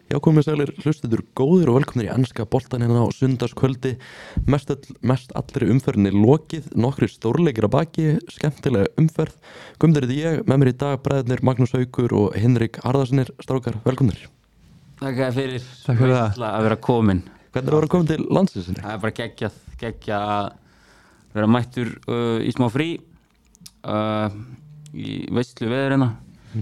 Já, komið sælir hlustendur góðir og velkomnir í enska boltan hérna á sunnudagskvöldi. Mest allri umferðinni lokið, nokkrir stórleikir að baki, skemmtilega umferð. Guðmundur heiti ég, með mér í dag bræðurnir Magnús Haukur og Hinrik Harðarssonir. Strákar, velkomnir. Takk fyrir. Takk fyrir það að vera komin. Hvernig er að vera komin til landsins? Það er bara geggja að vera mættur í smá frí í veistlu veðurina.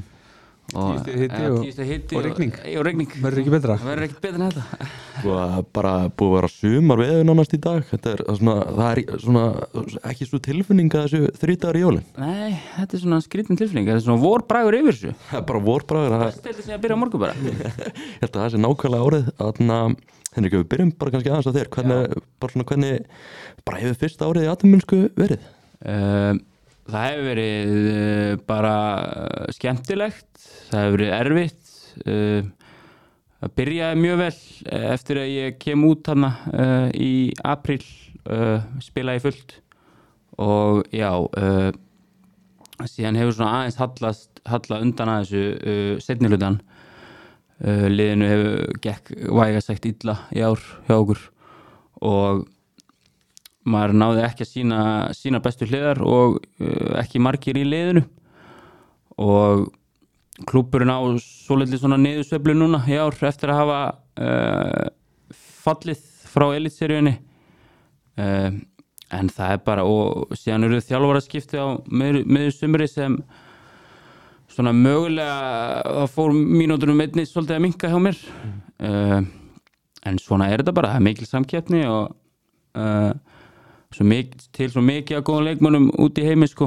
Tíðstu hiti og rigning. Verður ekki betra? Verður ekki betra en þetta. Bara búið að vera sumar veður nánast í dag. Það er svona ekki svo tilfinning að þessu 3 dagar í jólin. Nei, þetta er svona skrítin tilfinning. Þetta er svona vorbragur yfir þessu. Það er bara vorbragur. Það er að byrja á morgun bara. Ég held að það sé nákvæmlega árið. Henrik, við byrjum bara kannski aðeins á þér. Hvernig bara hefur fyrsta árið í atvinnumennsku verið? Það hefur verið bara skemmtilegt, það hefur verið erfitt, það byrjaði mjög vel eftir að ég kem út hana í apríl, spilaði fullt og já, síðan hefur svona aðeins hallað undan að þessu seinni hlutan, liðinu hefur gekk vægast sagt illa í ár hjá okkur og maður náði ekki að sína bestu hliðar og ekki margir í liðinu og klúbburinn á svolítið svona niðursveiflu núna í ár eftir að hafa fallið frá elitseríunni en það er bara og síðan eru þjálfaraskipti á miðju sumri sem svona mögulega það fór mínútunum einni svolítið að minnka hjá mér en svona er þetta bara, það er mikil samkeppni og svo mikið að góða leikmönnum út í heimi sko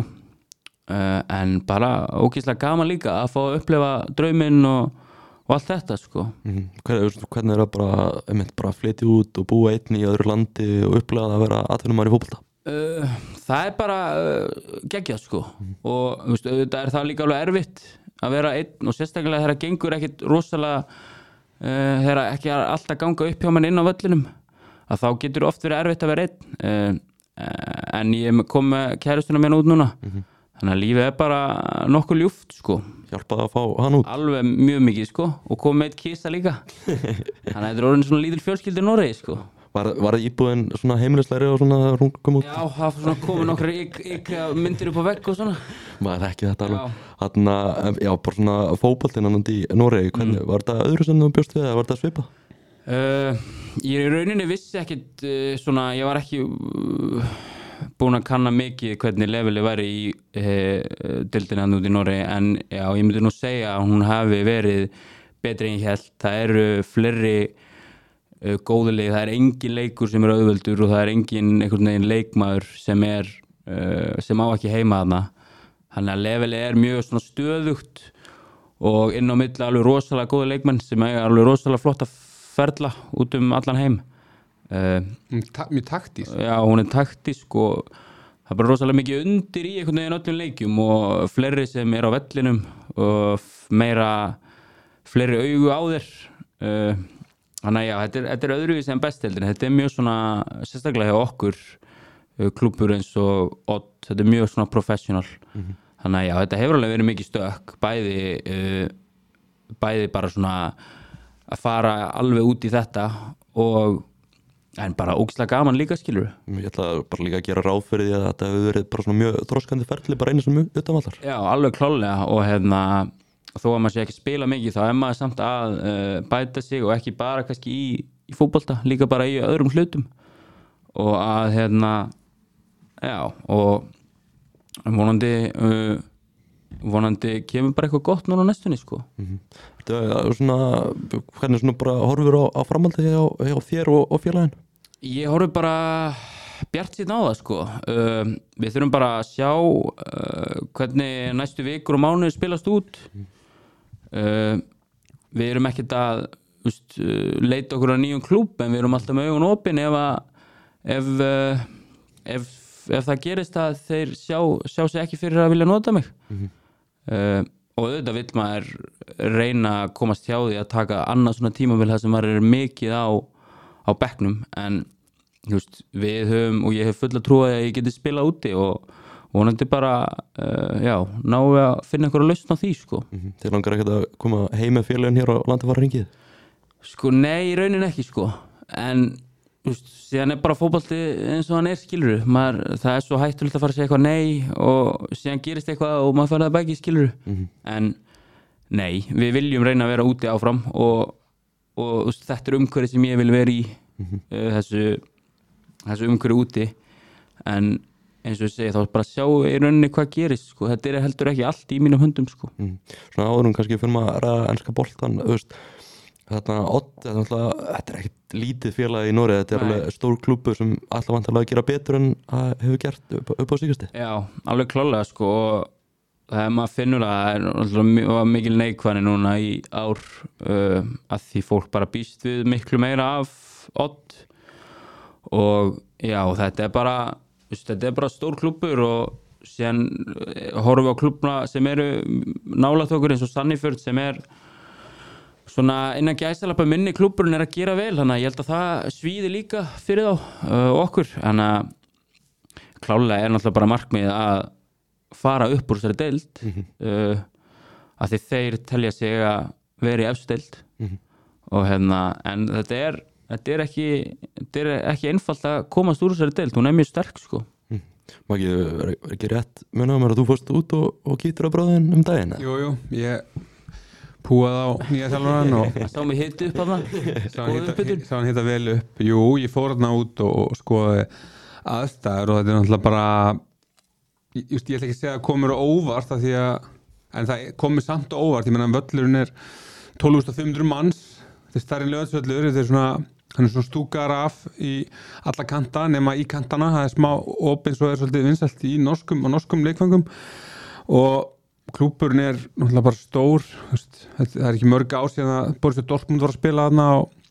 en bara ógeðslega gaman líka að fá að upplifa drauminn og allt þetta sko Hvernig er það bara að flytja út og búa einn í öðru landi og upplifa að vera atvinnumaður í fótbolta? Það er bara geggjað sko og auðvitað er það líka alveg erfitt að vera einn og sérstaklega þegar það gengur ekkit rosalega þegar ekki alltaf ganga upp hjá mann inn á völlinum að þá getur oft verið erfitt að vera einn en ég kom með kærustuna mér út núna þannig að lífið er bara nokkuð ljúft sko Hjálpaði að fá hann út? Alveg mjög mikið sko og kom með eitt kista líka þannig að þetta er orðin svona lítil fjölskyldur Noregi sko Var íbúðin svona heimilislegri og svona þegar hún kom út? Já, það svona komið nokkra myndir upp á vegg og svona Maður ekki þetta alveg Þarna, já, bara svona fótboltinn annað í Noregi Var þetta öðru sem þú bjóst við eða var þetta svipað? Ég í rauninni vissi ekkit svona, ég var ekki búin að kanna mikið hvernig levelið væri í deildinni út í Noregi en já, ég myndi nú segja að hún hafi verið betri en ég hélt það eru fleiri góðuleik, það er engin leikur sem er auðveldur og það er engin einhvern veginn leikmaður sem á ekki heima þarna þannig að levelið er mjög svona stöðugt og inn á milli alveg rosalega góða leikmenn sem er alveg rosalega flotta ferla út allan heim mjög taktísk Já, hún er taktísk og það er bara rosalega mikið undir í einhvern veginn öllum leikjum og fleiri sem er á vellinum og fleiri augu á þér þannig að já, þetta er öðruvísi en bestdeildin þetta er mjög svona, sérstaklega hjá okkur klúbbur eins og Odd, þetta er mjög svona professional þannig að já, þetta hefur alveg verið mikið stökk bæði bara svona að fara alveg út í þetta en bara ógeðslega gaman líka skilur Ég ætla bara líka að gera ráð fyrir því að þetta hefur verið bara svona mjög þroskandi ferli bara einu sem utanvallar Já, alveg klárlega og þó að maður sé ekki spila mikið þá er maður samt að bæta sig og ekki bara kannski í fótbolta líka bara í öðrum hlutum og að já og vonandi kemur bara eitthvað gott núna á næstunni sko Hvernig svona bara horfur á framhaldið hjá þér og félaginn? Ég horfi bara bjartsýnn á það sko við þurfum bara að sjá hvernig næstu vikur og mánuðir spilast út við erum ekkert að leita okkur að nýjum klúbb en við erum alltaf með augun opin ef það gerist að þeir sjá sig ekki fyrir að vilja nota mig og auðvitað vill maður reyna að komast hjá því að taka annað svona tímabil þar sem maður er mikið á bekknum en við höfum og ég hef fulla trú að ég geti spilað úti og vonandi bara ná að finna einhverja lausn á því sko Þið langar ekkert að koma heim með félagin hér á landi fara hringið? Sko, nei, í raunin ekki, sko. En, þú veist, síðan bara fótbolti eins og hann skilurðu. Það svo hættulegt að fara að segja eitthvað nei og síðan gerist eitthvað og maður fara það baki, skilurðu. En, nei, við viljum reyna að vera úti áfram og veist, þetta umhverfið sem ég vil vera í, þessu umhverfið úti. En eins og ég segi, þá bara sjá í rauninni hvað gerist, sko. Þetta heldur ekki allt í mínum höndum, sko. Svona áðurum kannski fyrir maður að ræða enska boltan, þú veist, þetta er ekkert lítið félag í Noregi, þetta alveg stór klúbbur sem alltaf vantarlega að gera betur en að hefur gert upp á síkasti. Já, alveg klárlega, sko, og það maður finnur að það var mikil neikvæðni núna í ár að því fólk bara býst við miklu meira af odd og já, þetta er bara stór klúbbur og síðan horfum við á klúbbna sem eru nálægt okkur eins og Sandefjörð sem svona innan gæsalappa minni klúbburinn að gera vel, þannig að ég held að það svíði líka fyrir þá okkur, þannig að klálega náttúrulega bara markmið að fara upp úr þessari deild að því þeir telja sig að vera í efstu deild og en þetta er ekki einfalt að komast úr þessari deild, hún mjög sterk, sko. Maki, ekki rétt munið mér að þú fórst út og kítur á bráðin daginn? Jú, ég púað á nýja þjálfarann og sá mig hita upp af það sá hann hita vel upp. Jú, ég fór þarna út og skoði aðstæður og þetta náttúrulega bara ég ætla ekki að segja að komur óvart af því að, en það komur samt óvart, ég meina völlurinn 12.500 manns, þetta stærri Laugardalsvöllur, hann svona stúkar af í alla kanta nema í kantana, það smá opið svo svolítið vinsælt í norskum leikfangum og klúbburinn náttúrulega bara stór, það ekki mörg ár síðan að Borussia Dortmund var að spila þarna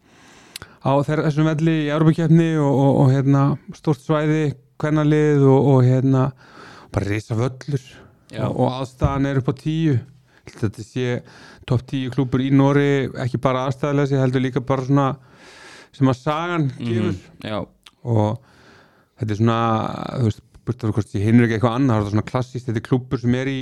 á þessum velli í Evrópukeppni og stórt svæði, kvennalið og bara risa völlur og aðstæðan upp á 10. Þetta sé topp 10 klúbbur í Noregi, ekki bara aðstæðlega, ég heldur líka bara svona sem að sagan gefur og þetta svona, þú veist, burtar hvort ég hinur ekki eitthvað annað, það er svona klassískt, þetta klúbbur sem í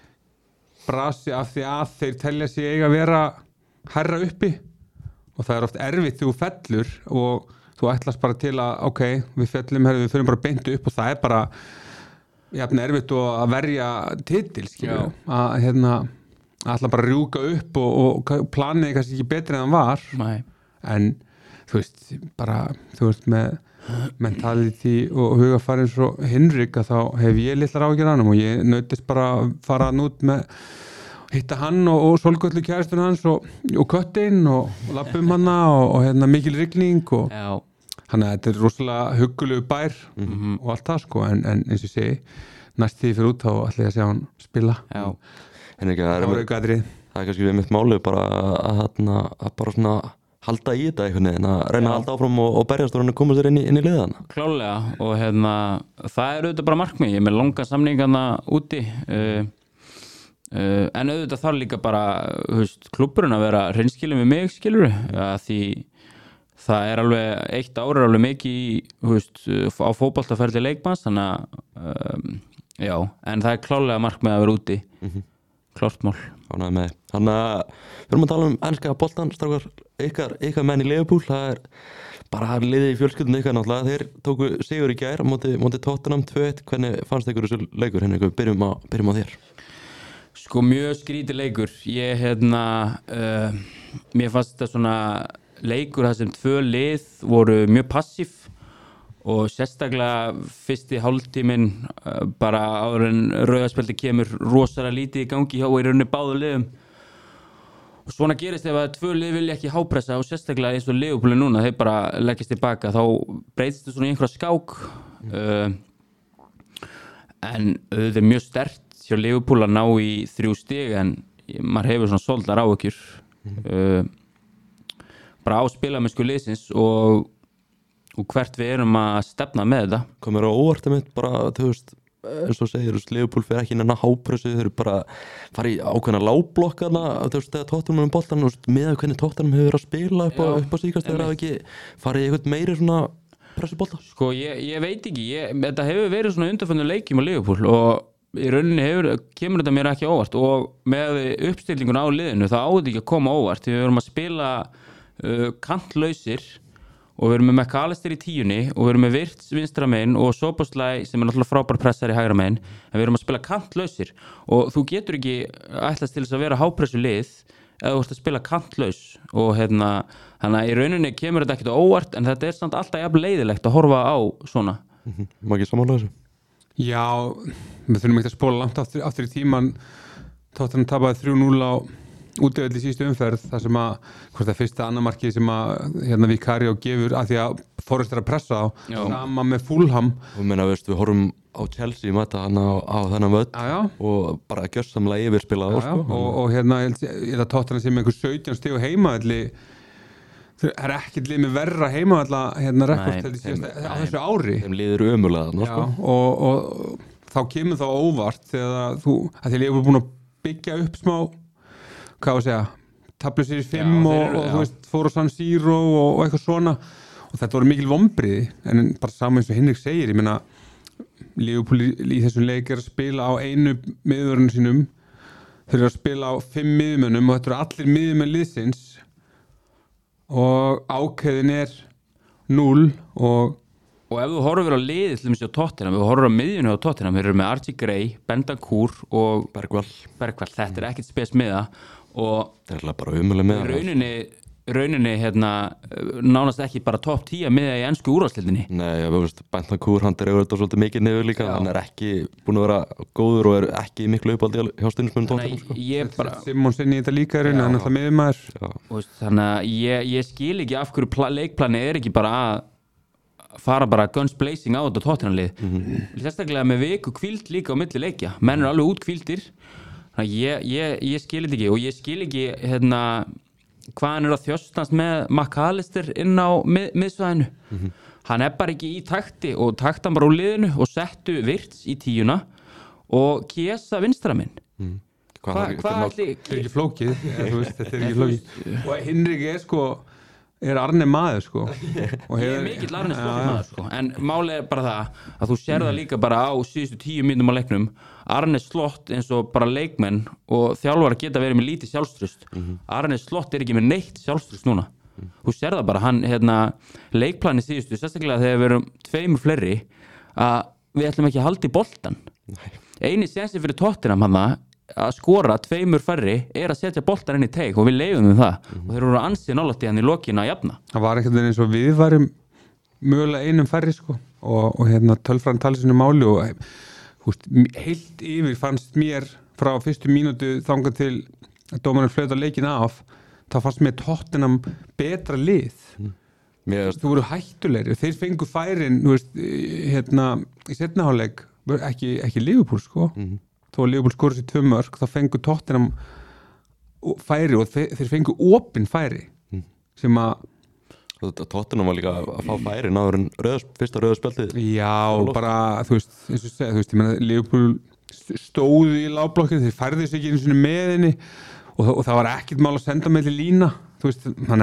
brasi af því að þeir telja sig eiga að vera hærra uppi og það oft erfitt þegar þú fellur og þú ætlast bara til að ok, við fellum, við fyrir bara beint upp og það bara jafn erfitt að verja titil, skilur að ætla bara að rjúka upp og planið kannski ekki betri en það var. Nei. En þú veist, bara þú veist með mentality og hugafar eins og Hinrik að þá hef ég litlar áhyggjur af honum og ég nautist bara að fara út með hitta hann og Sólgöllu kærastuna hans og köttinn og lappum hana og mikil rigning og hann að þetta rosalega huggulegu bær og allt það, sko, en eins og ég segi næst því fyrir út þá ætla ég að sjá hann spila. Henrik, það er kannski við mitt máli bara að bara svona halda í þetta einhvern veginn, að reyna að halda áfram og berjast og koma sér inn í liðana. Klálega, og það auðvitað bara markmið, ég með langa samningarna úti en auðvitað þarf líka bara klúbburinn að vera hreinskilinn við mig, skilur að því það alveg, 1 ár alveg mikið á fótboltaferli leikmanns, þannig að en það klálega markmið að vera úti klárt mál. Ánægður með þig. Þannig að við erum að tala enska boltan, strákar, ykkar menn í Liverpool, það bara liðið í fjölskyldunni ykkar náttúrulega, þeir tóku sigur í gær á móti Tottenham 2-1, hvernig fannst ykkur þessu leikur, Henrik, byrjum á þér? Sko, mjög skrítið leikur, mér fannst þetta svona leikur þar sem 2 lið voru mjög passív og sérstaklega fyrsti hálftíminn bara áður en rauðaspjaldi kemur rosalega lítið í gangi hjá í rauninni báðu liðum og svona gerist ef að 2 lið vilja ekki hápressa og sérstaklega eins og Liverpool núna, þeir bara leggist tilbaka, þá breytist þetta svona í einhverja skák en auðvitað mjög sterkt hjá Liverpool að ná í 3 stig en maður hefur svona svolítið áhyggjur bara á spilamennsku liðsins og hvert við erum að stefna með þetta. Komur á óvart bara, þú veist, eins og segir, Liverpool fyrir ekki innan hápressu, þeir eru bara fara í ákveðna lágblokkana, þú veist, þegar Tottenham boltan, með hvernig Tottenham hefur verið að spila upp á síkast, þegar það ekki farið í eitthvað meiri svona pressubolta. Sko, ég veit ekki, þetta hefur verið svona undanförnum leikjum á Liverpool og í rauninni kemur þetta mér ekki óvart og með uppstillinguna á liðinu, það á þetta ekki að koma óvart, við erum að spila kantlausir og við erum með McAllister í 10 og við erum með Wirtz vinstra megin og Szoboszlai sem náttúrulega frábær pressar í hægra megin en við erum að spila kantlausir og þú getur ekki ætlast til þess að vera hápressu lið eða þú ert að spila kantlaus og þannig að í rauninni kemur þetta ekkert á óvart en þetta samt alltaf jafn leiðilegt að horfa á svona Má ekki sammála þessu? Já, við þurfum ekki að spóla langt aftur í tíman Tottenham tapaði 3-0 á útivelli í síðustu umferð þar sem að hvort það fyrsta annarmarkið sem að Vicario gefur að því að Forrest að pressa á sama með Fulham og meina við horfum á Chelsea mæta hann á þennan völl og bara gjörsamlega yfirspilað sko. og ég held að Tottenham sem einhver 17 stig á heimavelli það er ekkert lið með verra heimavella rekord á þessu ári þeim liður ömulega sko. og þá kemur það óvart þegar að því að ég hefur búin að byggja upp smá hvað að segja, tablu sér 5 og þú veist, fóru á San Siro og eitthvað svona og þetta voru mikil vonbriði en bara saman eins og Henrik segir, ég meina Liverpool í þessum leik að spila á einu miðvörðunum sínum þeir eru að spila á 5 miðmönnum og þetta eru allir miðmenn liðsins og ákveðin 0 og ef þú horfir á liðið til dæmis á Tottenham, ef þú horfir á miðjunni á Tottenham þeir eru með Archie Gray, Bentancur og Bergvall, þetta er ekkert spes miða og það er bara umulig með rauninni nánast ekki bara topp 10 miða í ensku úrvalsdeildinni. Nei, ég veist, Bentancur hann dregur þetta svolítið mikið niður líka hann er ekki búin að vera góður og er ekki miklu uppaldi hjá stundismunum Tottenham sko. Simonsen í þetta líka hann er alltaf miðjumaður þannig að ég skil ekki af hverju leikplani er ekki bara að fara bara guns blazing á þetta Tottenham-lið sérstaklega með viku hvíld líka á milli leikja menn eru alveg útkvíldir ég skil þetta ekki og ég skil ekki hvað hann er að þjóstast með McAllister inn á miðsvæðinu hann er bara ekki í takti og takta hann bara úr liðinu og settu Wirtz í 10 og Chiesa vinstra minn hvað þetta er ekki flókið þetta er ekki flókið og Henrik er Arne maður sko og ég er mikill Arne maður sko en málið er bara það að þú sér það líka bara á síðustu 10 mínútum á leiknum Arne Slott eins og bara leikmenn og þjálfara geta verið með lítið sjálfstraust Arne Slott er ekki með neitt sjálfstraust núna þú sér það bara hann leikplani síðustu sérstaklega þegar við erum 2 fleiri að við ætlum ekki að halda í boltan eini sensi fyrir Tottenham hann að skora 2 færri er að setja boltan inn í teig og við leifum það og þeir eru ansið nálægt í hann í lokin að jafna það var ekkert eins og við varum mögulega 1 færri sko og tölfræðin talið sinu máli og heilt yfir fannst mér frá fyrstu mínútu þangað til dómarinn flöt að leikin af þá fannst mér Tottenham betra lið þú voru hættulegri þeir fengu færin í seinni hálfleik ekki Liverpool sko þó að Liverpool skorur sér 2 mörk þá fengu Tottenham færi og þeir fengu opin færi sem að Tottenham var líka að fá færi náður en fyrsta rauðspjaldið bara þú veist eins og segja ég meina Liverpool stóðu í lágblokkinu þeir færðu sig ekki einu sinni með henni og það var ekkert mál að senda með til lína þú veist þannig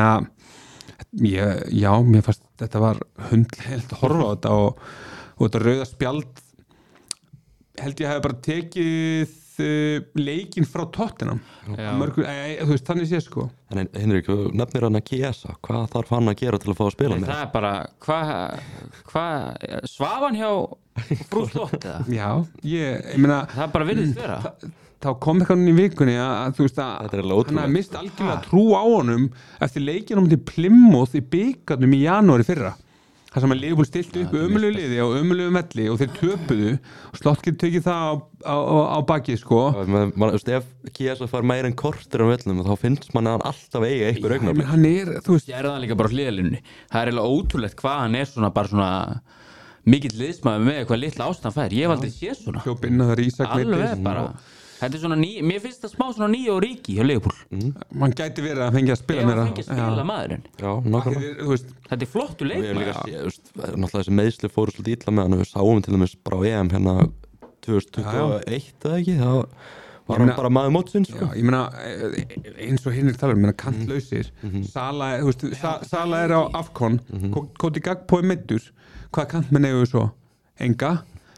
að mér fannst þetta var hundleilt að horfa á þetta og þetta rauða spjald held ég hafi bara tekið leikinn frá Tottenham þú veist, þannig sé sko en Henrik, þú nefnir hann að Chiesa hvað þarf hann að gera til að fá að spila með? Það er bara svaf hann hjá Bruce Lott eða? Já, ég meina það er bara virðist vera þá kom eitthvað í vikunni að þú veist að hann hafði mist algjörlega trú á honum eftir leikinn á móti Plymouth í bikarnum í janúari fyrra það sem að Liverpool stilti upp ömulegu liði og ömulegu velli og þeir töpuðu og Slott getur tekið það á bakið sko ef Chiesa fær meira en kortur á vellum þá finnst mann að hann alltaf eiga einhver augnablik hann er, þú veist ég er það líka bara hliðalínunni það er eiginlega ótrúlegt hvað hann er svona mikill liðsmaður með eitthvað litla ástand fær ég hef aldrei séð svona hljópinn að það er Ísak alveg bara þetta er svona mér finnst það smá svona nýja og ríki hjá Liverpool mann gæti verið að fengja að spila meira fengja að spila maðurinn þetta er flottu leikmaður náttúrulega þessi meiðsli fóru svolítið illa með hann við sáum til dæmis bara á EM 2021 eða ekki það var hann bara maður mótsins sko. ég meina eins og Henrik talar kantlausir Sala er á Afcon Cody Gakpo er meiddur hvaða kantmenn eigum við svo? Enga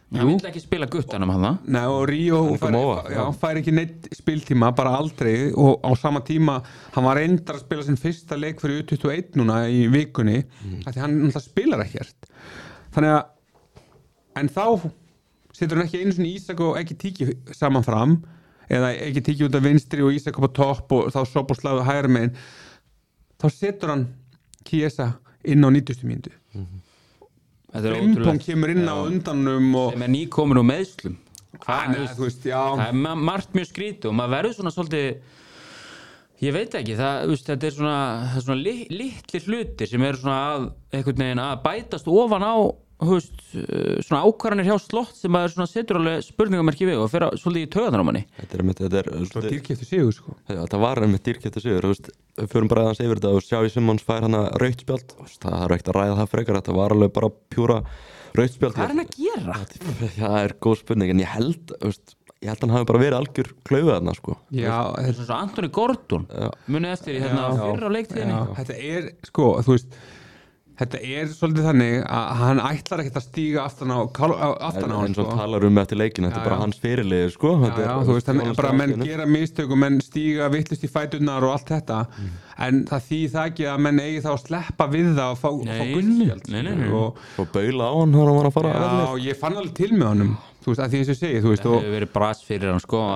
Hann vill ekki spila guttanum hann Nei, og Ríó fær ekki neitt spiltíma, bara aldrei, og á sama tíma hann var reyndar að spila sinn fyrsta leik fyrir U21 núna í vikunni af því hann náttúrulega spilar ekkert þannig að en þá setur hann ekki einu sinni Ísak og ekki Tíki saman fram eða ekki Tíki út af vinstri og Ísak upp á topp og þá Szoboszlai hægra megin þá setur hann Chiesa inn á 90. mínútu Frimpong kemur inn á undanum og sem nýkomin úr meiðslum þú veist, já það margt mjög skrítið og maður verður svona svolítið ég veit ekki, þetta er svona litlir hlutir sem eru svona einhvern veginn að bætast ofan á svona ákvarðanir hjá Slott sem maður svona setur alveg spurningamerki við og fer svolítið í taugarnar á manni Þetta er svo dýrkeyptur sigur sko. Þetta var einmitt dýrkeyptur sigur við förum bara aðeins yfir þetta og Xavi Simons fær hana rautt spjald það er ekkert að ræða það frekar þetta var alveg bara pjúra rautt spjald Hvað er hann að gera? Það er góð spurning en ég held hann hafi bara verið algjör klauðu þarna sko. Já, þetta er svona Anthony Gordon munið eftir í fyrra leiktíðinni Þetta er sko, þú veist Þetta er svolítið þannig að hann ætlar ekkert að stíga aftan á hann eins og talar eftir leikina, þetta er bara hans fyrirliði sko. Þú veist, hann bara menn gera mistök og menn stíga vittlust í fæturnar og allt þetta en það ekki að menn eigi þá að sleppa við það og fá gullspjald og baula á hann þegar hann var að fara Já, ég fann alveg til með honum þú veist, að því eins og segi Það hefur verið bras fyrir hann sko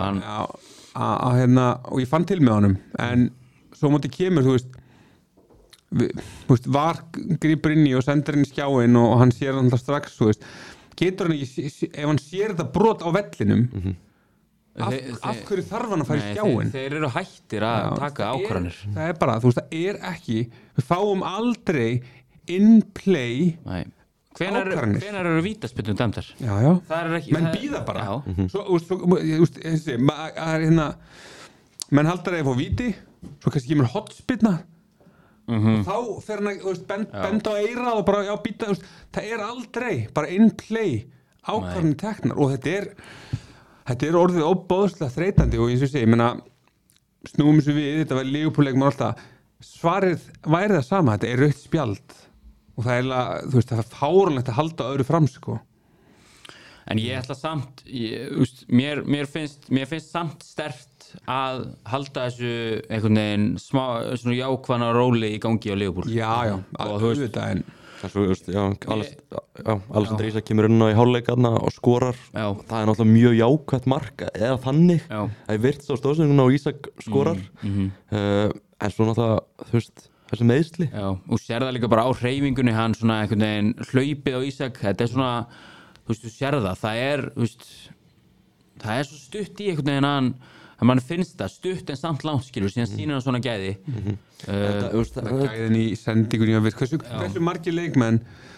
og ég fann til með honum en svo móti kemur, þú veist var grípur inn í og sendur inn í skjáin og hann sér hann strax getur hann ekki, ef hann sér þetta brot á vellinum af hverju þarf hann að fara í skjáin þeir eru hættir að taka ákvarðanir það er bara, þú veist, það er ekki við fáum aldrei in play hvenær eru vítaspyrnur dæmdar? Já, menn bíða bara menn haldar að fá víti svo kannski kemur hotspyrna og þá fer hann að benda á eirað og bara býta það er aldrei bara in play ákvarðanir teknar og þetta er orðið óbóðslega þreytandi og eins og ég segi, snúum þessu við þetta var Liverpool-leikmann alltaf svarið væri það sama, þetta er rautt spjald og það er þú veist, það er fáránlegt að halda öðru fram sko en ég ætla samt mér finnst samt sterkt að halda þessu einhvern veginn smá svona jákvæðna róli í gangi á Liverpool Já, og þú veist Alexander Isak kemur inn á í hálfleikarna og skorar það er náttúrulega mjög jákvætt mark eða þannig það er virts á stóðsendinguna og Isak skorar en svo náttúrulega þú veist þessi meiðsli og sér það líka bara á hreyfingunni hann svona einhvern veginn hlaupið á Isak þetta er svona, þú sér það er svo stutt í einhvern veginn að mann finnst það stutt en samt langt síðan sýnir hann svona gæði gæðin í sendingunni hversu margir leikmenn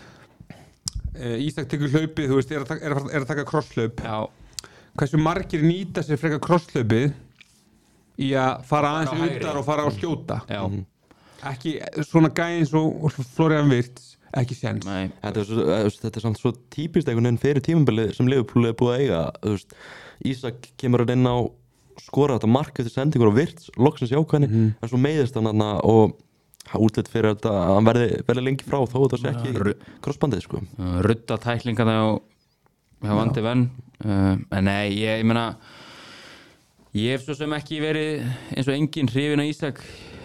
Ísak tekur hlaupið þú veist, er að taka krosslaup hversu margir nýta sér frekar krosslaupið í að fara aðeins undar og fara á skjóta ekki svona gæðin svo Florian Wirtz ekki séns þetta er samt svo típist einhvern veginn fyrir tímabilið sem Liverpool er búið að eiga Ísak kemur inn á skora þetta mark eftir sendingur og Wirtz loksins jákvæðni en svo meiðist hann og útlitt fyrir þetta að hann verði lengi frá þó þetta sé ekki krossbandið sko rudda tæklinga það vandi venn en nei, ég meina ég hef svo sem ekki verið eins og engin hrifin af Ísak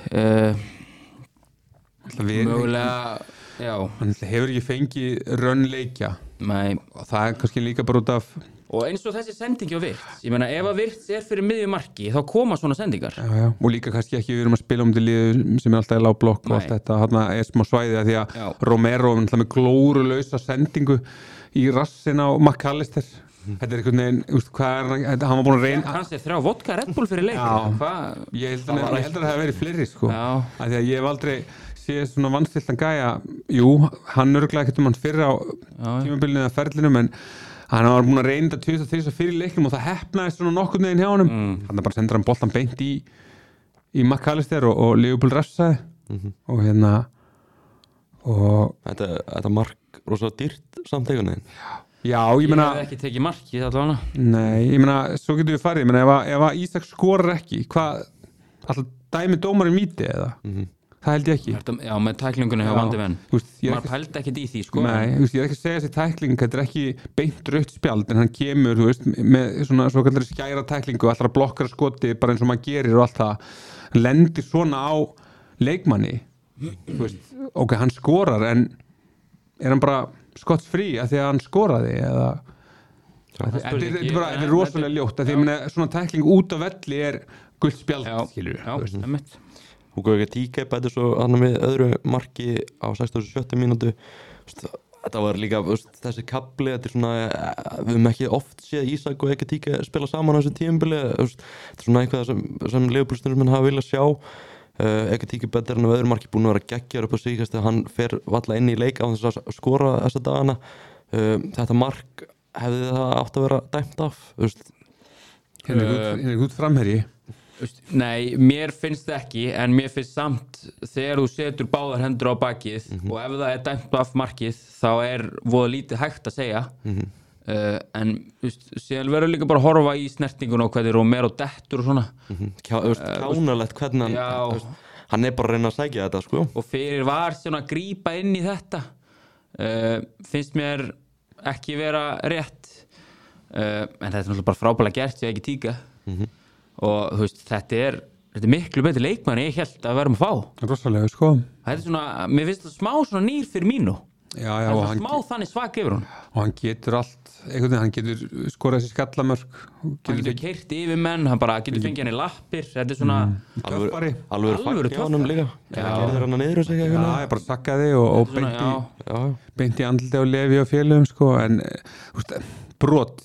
mögulega hann hefur ekki fengið raunleikja og það er kannski líka bara út af og eins og þessi sendingi á Wirtz ég meina ef að Wirtz er fyrir miðjumarki þá koma svona sendingar og líka kannski ekki við erum að spila til liðu sem er alltaf í lágblokk og allt þetta þarna er smá svæði að því að Romero er með glórulausa sendingu í rassin á McAllister þetta er einhvern veginn, hvað er hann var búin að reyna kannski 3 vodka Red Bull fyrir leik ég held að það hefði verið fleiri sko að því að ég hef aldrei séð svona vanstiltan gæja hann örgulega ekkert hann fyrir á tímabilinu eða ferlinum en hann var búin að reynda 2003 fyrir leiknum og það heppnaðist svona nokkurn veginn hjá honum hann bara sendur hann boltan beint í McAllister og Liverpool refsaði og og þetta mark rosa dýrt samt einhvern veginn ég meina ég hef ekki tekið markið allavega nei, ég meina, svo getum við farið ég meina, ef að Ísak skorar ekki hvað, alltaf dæmi dómarinn víti eða það held ég ekki. Já, með tæklingunni hjá Van de Ven. Maður pældi ekkert í því, sko. Nei, ég er ekki að segja þessi tækling, þetta er ekki beint rautt spjald, en hann kemur, með svona svo kallar skæra tæklingu, allra blokkar skoti, bara eins og maður gerir og allt það, lendir svona á leikmanni, ok, hann skorar, en er hann bara skottsfrí að því að hann skoraði, eða... Þetta er rosalega ljótt, að því að svona tækling út af velli er gult spjald, skilur við. Já, Hugo Ekitike bæti svo hann við öðru marki á 67. mínútu. Þetta var líka þessi kafli, þetta er svona, við höfum ekki oft séð Ísak og Ekitike spila saman á þessu tímabili. Þetta er svona eitthvað sem Liverpool-stuðningsmenn hafa viljað sjá. Ekitike bæti hann við öðru marki búin að vera geggjar upp á síkast þegar hann fer valla inn í leik á þess að skora þessa dagana. Þetta mark hefði það átt að vera dæmt af. Hérna út framherji. Nei, mér finnst það ekki, en mér finnst samt þegar þú setur báðar hendur á bakið og ef það er dæmt af markið þá er voða lítið hægt að segja en síðan verður líka bara að horfa í snertingun og hvernig Romero dettur og svona Kjánalegt hvernig hann er bara að reyna að sækja þetta sko. Og fyrir var svona að grípa inn í þetta finnst mér ekki vera rétt en þetta er náttúrulega bara frábælega gert ég ekki tíka og þú veist, þetta er miklu betri leikmann en ég held að vera með að fá Rosalega, sko. Þetta er svona, mér finnst það smá svona nýr fyrir mínu Já, það er svona smá þannig svak yfir hún og hann getur allt, einhvern veginn, hann getur skorað þessi skallamörk hann getur keyrt yfir menn, hann bara getur fengið hann í lappir þetta er svona alvöru fagn hjá honum líka gerður hann að niður og segja ég bara sakkaði og beinti andliti á Levi og félögum sko, en brot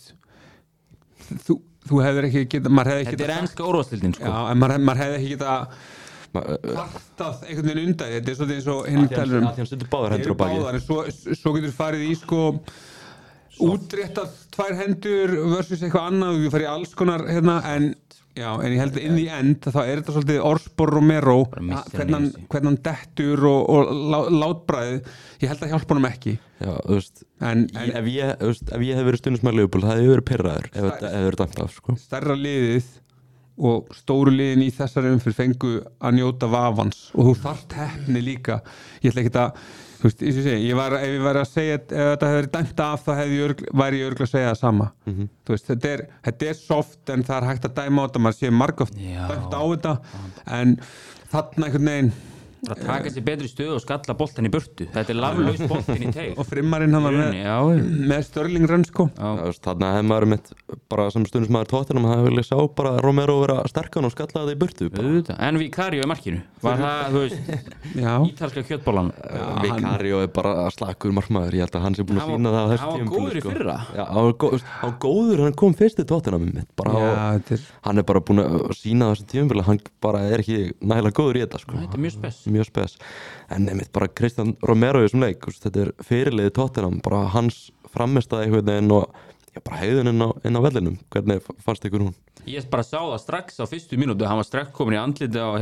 þú hefur ekki getað þetta er enska úrvalsdeildin sko. Já, en maður hefði ekki getað kvartað einhvern veginn undan þetta er svolítið eins og hinn talur hann setur báðar hendur á baki svo getur farið í sko útréttað 2 hendur versus eitthvað annað og þú farið í alls konar hérna, en ég held að inn í end þá er þetta svolítið orðspor Romero hvernig hann dettur og látbræðið ég held að hjálpa honum ekki Já, ef ég hef verið stundismæður Liverpool það hefur verið pirraður ef þetta hefur verið dæmt af sko. Stærra liðið og stóru liðin í þessari umfyrir fengu að njóta vafans og þú þarft heppni líka ég ætla ekki að ef ég væri að segja ef þetta hefði verið dæmt af þá væri ég örugglega að segja það sama veist, þetta er soft en það er hægt að dæma á þetta maður sé margoft dæmt á þetta en þarna einhvern veginn að taka sér betri stöðu og skalla boltan í burtu þetta er laflaus boltin í teig og frimmarinn hann með Störling Rönn sko þarna hefði maður mitt bara sem stundismæður Tottenham það vilja sjá bara Romero vera sterkan og skalla það í burtu en Vicario í markinu var það, þú veist ítalska kjötbollan Vicario er bara slakur markmaður ég held að hann sé búin að sína það á þessu tímabili hann var góður í fyrra hann var góður, hann kom fyrst í Tottenham hann er bara búin að sína þessu tímabili hann bara er ekki nægilega góður í þetta sko. Þetta er mjög spes en einmitt bara Christian Romero í þessum leik þetta er fyrirliði Tottenham bara hans frammistaði einhvern veginn og bara heiðun inn á vellinum hvernig fannst ykkur hún? Ég bara sá það strax á fyrstu mínútu hann var strax komin í andliti á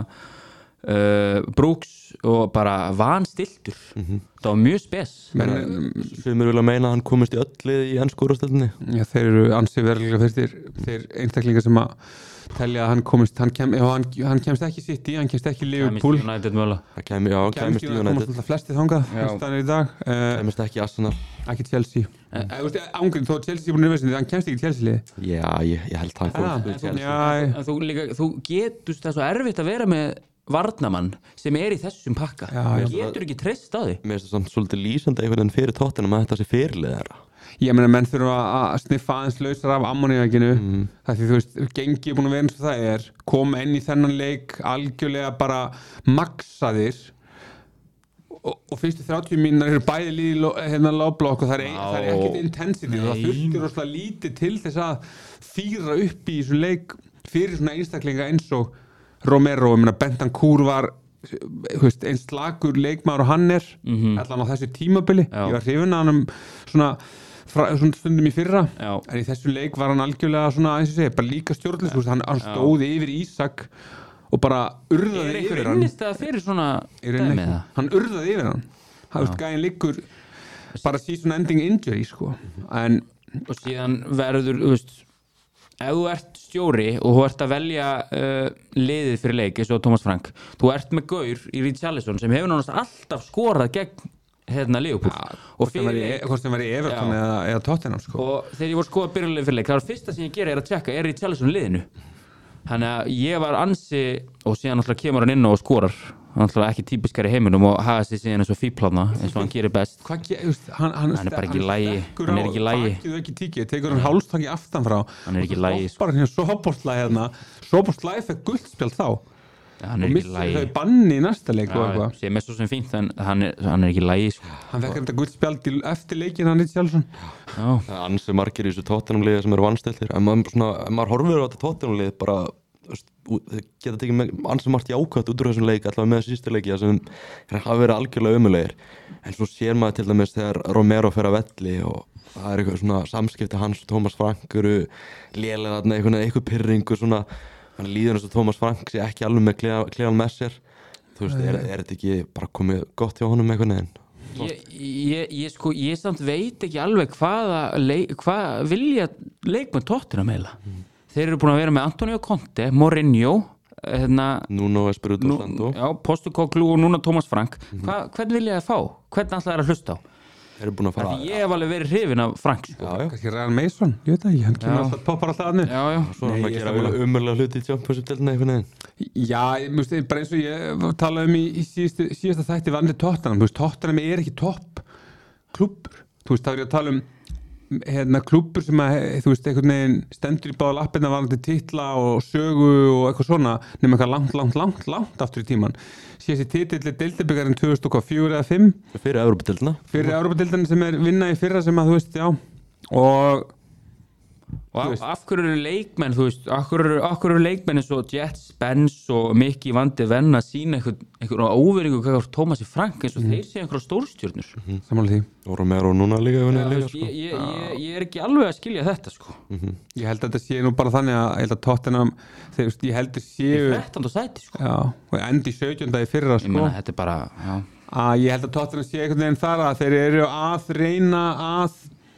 Brooks og bara vanstiltur það var mjög spes Sumir vilja meina að hann komist í öll lið í ensku úrvalsdeildinni þeir eru ansið verulega fyrstir þeir einstaklingar sem að telja að hann komist hann kemst ekki City, hann kemst ekki Liverpool United mögulega kemst í United flestið þangað í dag kemst ekki Arsenal ekki Chelsea ángurinn þó Chelsea er búin að hann kemst ekki Chelsea liði já, ég held hann komst þú getur það svo erfitt að vera með varnamann sem er í þessum pakka getur ekki treyst á því mér finnst það svolítið lýsandi einhvern veginn fyrir Tottenham að þetta sé fyrirlið þeirra ég meina menn þurfa að sniffa aðeins lausar af ammoníakinu það því þú veist, gengi er búin að vera eins og það er koma inn í þennan leik algjörlega bara maxaðir og fyrstu 30 mínútur eru bæði líði lágblokk og það er ekkert intensity það þurftir rosalega lítið til þess að fýra upp í þessu leik fyrir svona einstaklinga eins og Romero, ég meina Bentancur var eins slagur leikmaður og hann er allan á þessu tímabili ég var hrifinn að hann svona stundum í fyrra en í þessu leik var hann algjörlega svona, eins og segja, bara líka stjórnlis hann stóði yfir Ísak og bara urðaði yfir hann fyrir svona hann urðaði yfir hann gæinn liggur bara season ending injury sko. Og síðan verður ef þú ert stjóri og þú ert að velja liðið fyrir leik eins og Thomas Frank, þú ert með gaur í Richarlison sem hefur nánast alltaf skorað gegn Liverpool hvort sem var í Everton eða Tottenham sko. Og þegar ég voru skoða byrjulegið fyrir leik, það var fyrsta sem ég gera að tjekka, er Richarlison liðinu? Þannig að ég var ansi og síðan alltaf kemur hann inn og skorar alltaf ekki típiskari heiminum og hafa sig síðan eins og fíplána eins og hann gerir best hann er bara ekki í lagi hann er ekki í lagi tekur hann hálstakki aftan frá hann er ekki í lagi bara hérna Szoboszlai fekk guldspjald þá hann er ekki í lagi þau banni í næsta leik og eitthvað sem er svo sem fínt en hann er ekki í lagi hann fekk þetta guldspjald eftir leikin hann Richarlison það er ansi margir í þessu Tottenham-liði sem eru vansteltir en maður horfir á þetta Tottenham-lið bara þau geta tekið ansi margt jákvæmt út úr þessum leik allavega með sístu leiki sem hafa verið algjörlega umulegir en svo sér maður til dæmis þegar Romero fer að velli og það er eitthvað svona samskipti hans og Thomas Frank eru lélega þarna eitthvað pirringur svona hann líður eins og Thomas Frank sé ekki alveg með klefann með sér þú veist, er þetta ekki bara komið gott hjá honum eitthvað neginn? Ég samt veit ekki alveg hvað vilja leikmenn Tottenham meila þeir eru búin að vera með Antonio Conte, Mourinho Nuno Espirito Santo Postecoglou og núna Thomas Frank hvern vilja það fá? Hvern alltaf er að hlusta á? Þeir eru búin að fara ég hef alveg verið hrifin af Frank sko. kannski Ryan Mason, ég veit ekki hann kemur alltaf poppar alltaf aðni svo hann að gera umurlega hluti í Championship-deltina eitthvað neginn já, bara eins og ég talaði í síðasta þætti vandi Tottenham Tottenham er ekki topp klúbbur það er ég að tala klúbbur sem að þú veist einhvern veginn stendur í báða lappirna varandi titla og sögu og eitthvað svona nema eitthvað langt aftur í tíman síðan titill er deildabikarinn 2004 eða 5 fyrir Evrópudeildina sem er vinna í fyrra sem að þú veist og af hverju eru leikmenn þú veist, af hverju eru leikmenn eins og Jet Spence og Mickey van de Ven að sína einhverjum óveringu hvað Thomasi Frank eins og þeir sé einhverjum stórstjörnur samanlega því og Romero núna líka ég er ekki alveg að skilja þetta sko ég held að þetta sé nú bara þannig að Tottenham ég held að séu í 13. sæti sko og endi 17. í fyrra sko ég meina þetta er bara ég held að Tottenham sé einhvern veginn þar að þeir eru að reyna að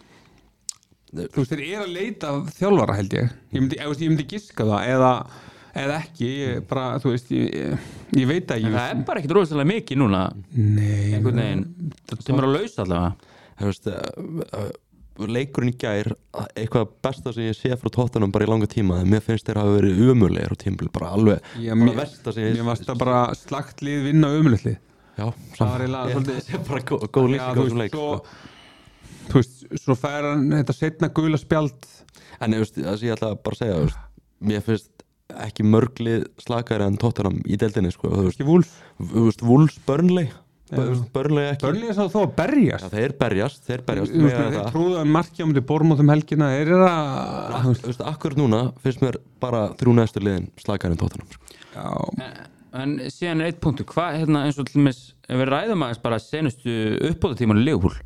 þú veist, þeir eru að leita þjálfara held ég myndi giska það eða ekki bara, þú veist, ég veit ekki það er bara ekkert rosalega mikið núna einhvern veginn sem er að lausa allavega leikurinn í gær eitthvað besta sem ég sé frá Tottenham bara í langa tíma mér finnst þeir hafa verið umulegir á tímbil bara alveg mér varst það bara slagt lið vinna umulegt lið já, það er bara góð lýsing á þessum leik þú veist, svo fær hann þetta setna gula spjald en það sem ég ætla bara að segja mér finnst ekki mörglið slakari en Tottenham í deildinni sko, ekki Wolves Burnley ekki Burnley er þó að berjast þeir berjast þeir trúðu að markja um til Bournemouth helgina þeir eru að akkur núna finnst mér bara 3 næstu liðin slakari en Tottenham sko. en síðan er eitt punktur hvað eins og til dæmis ef við ræðum aðeins bara senustu uppbótartímanu Liverpool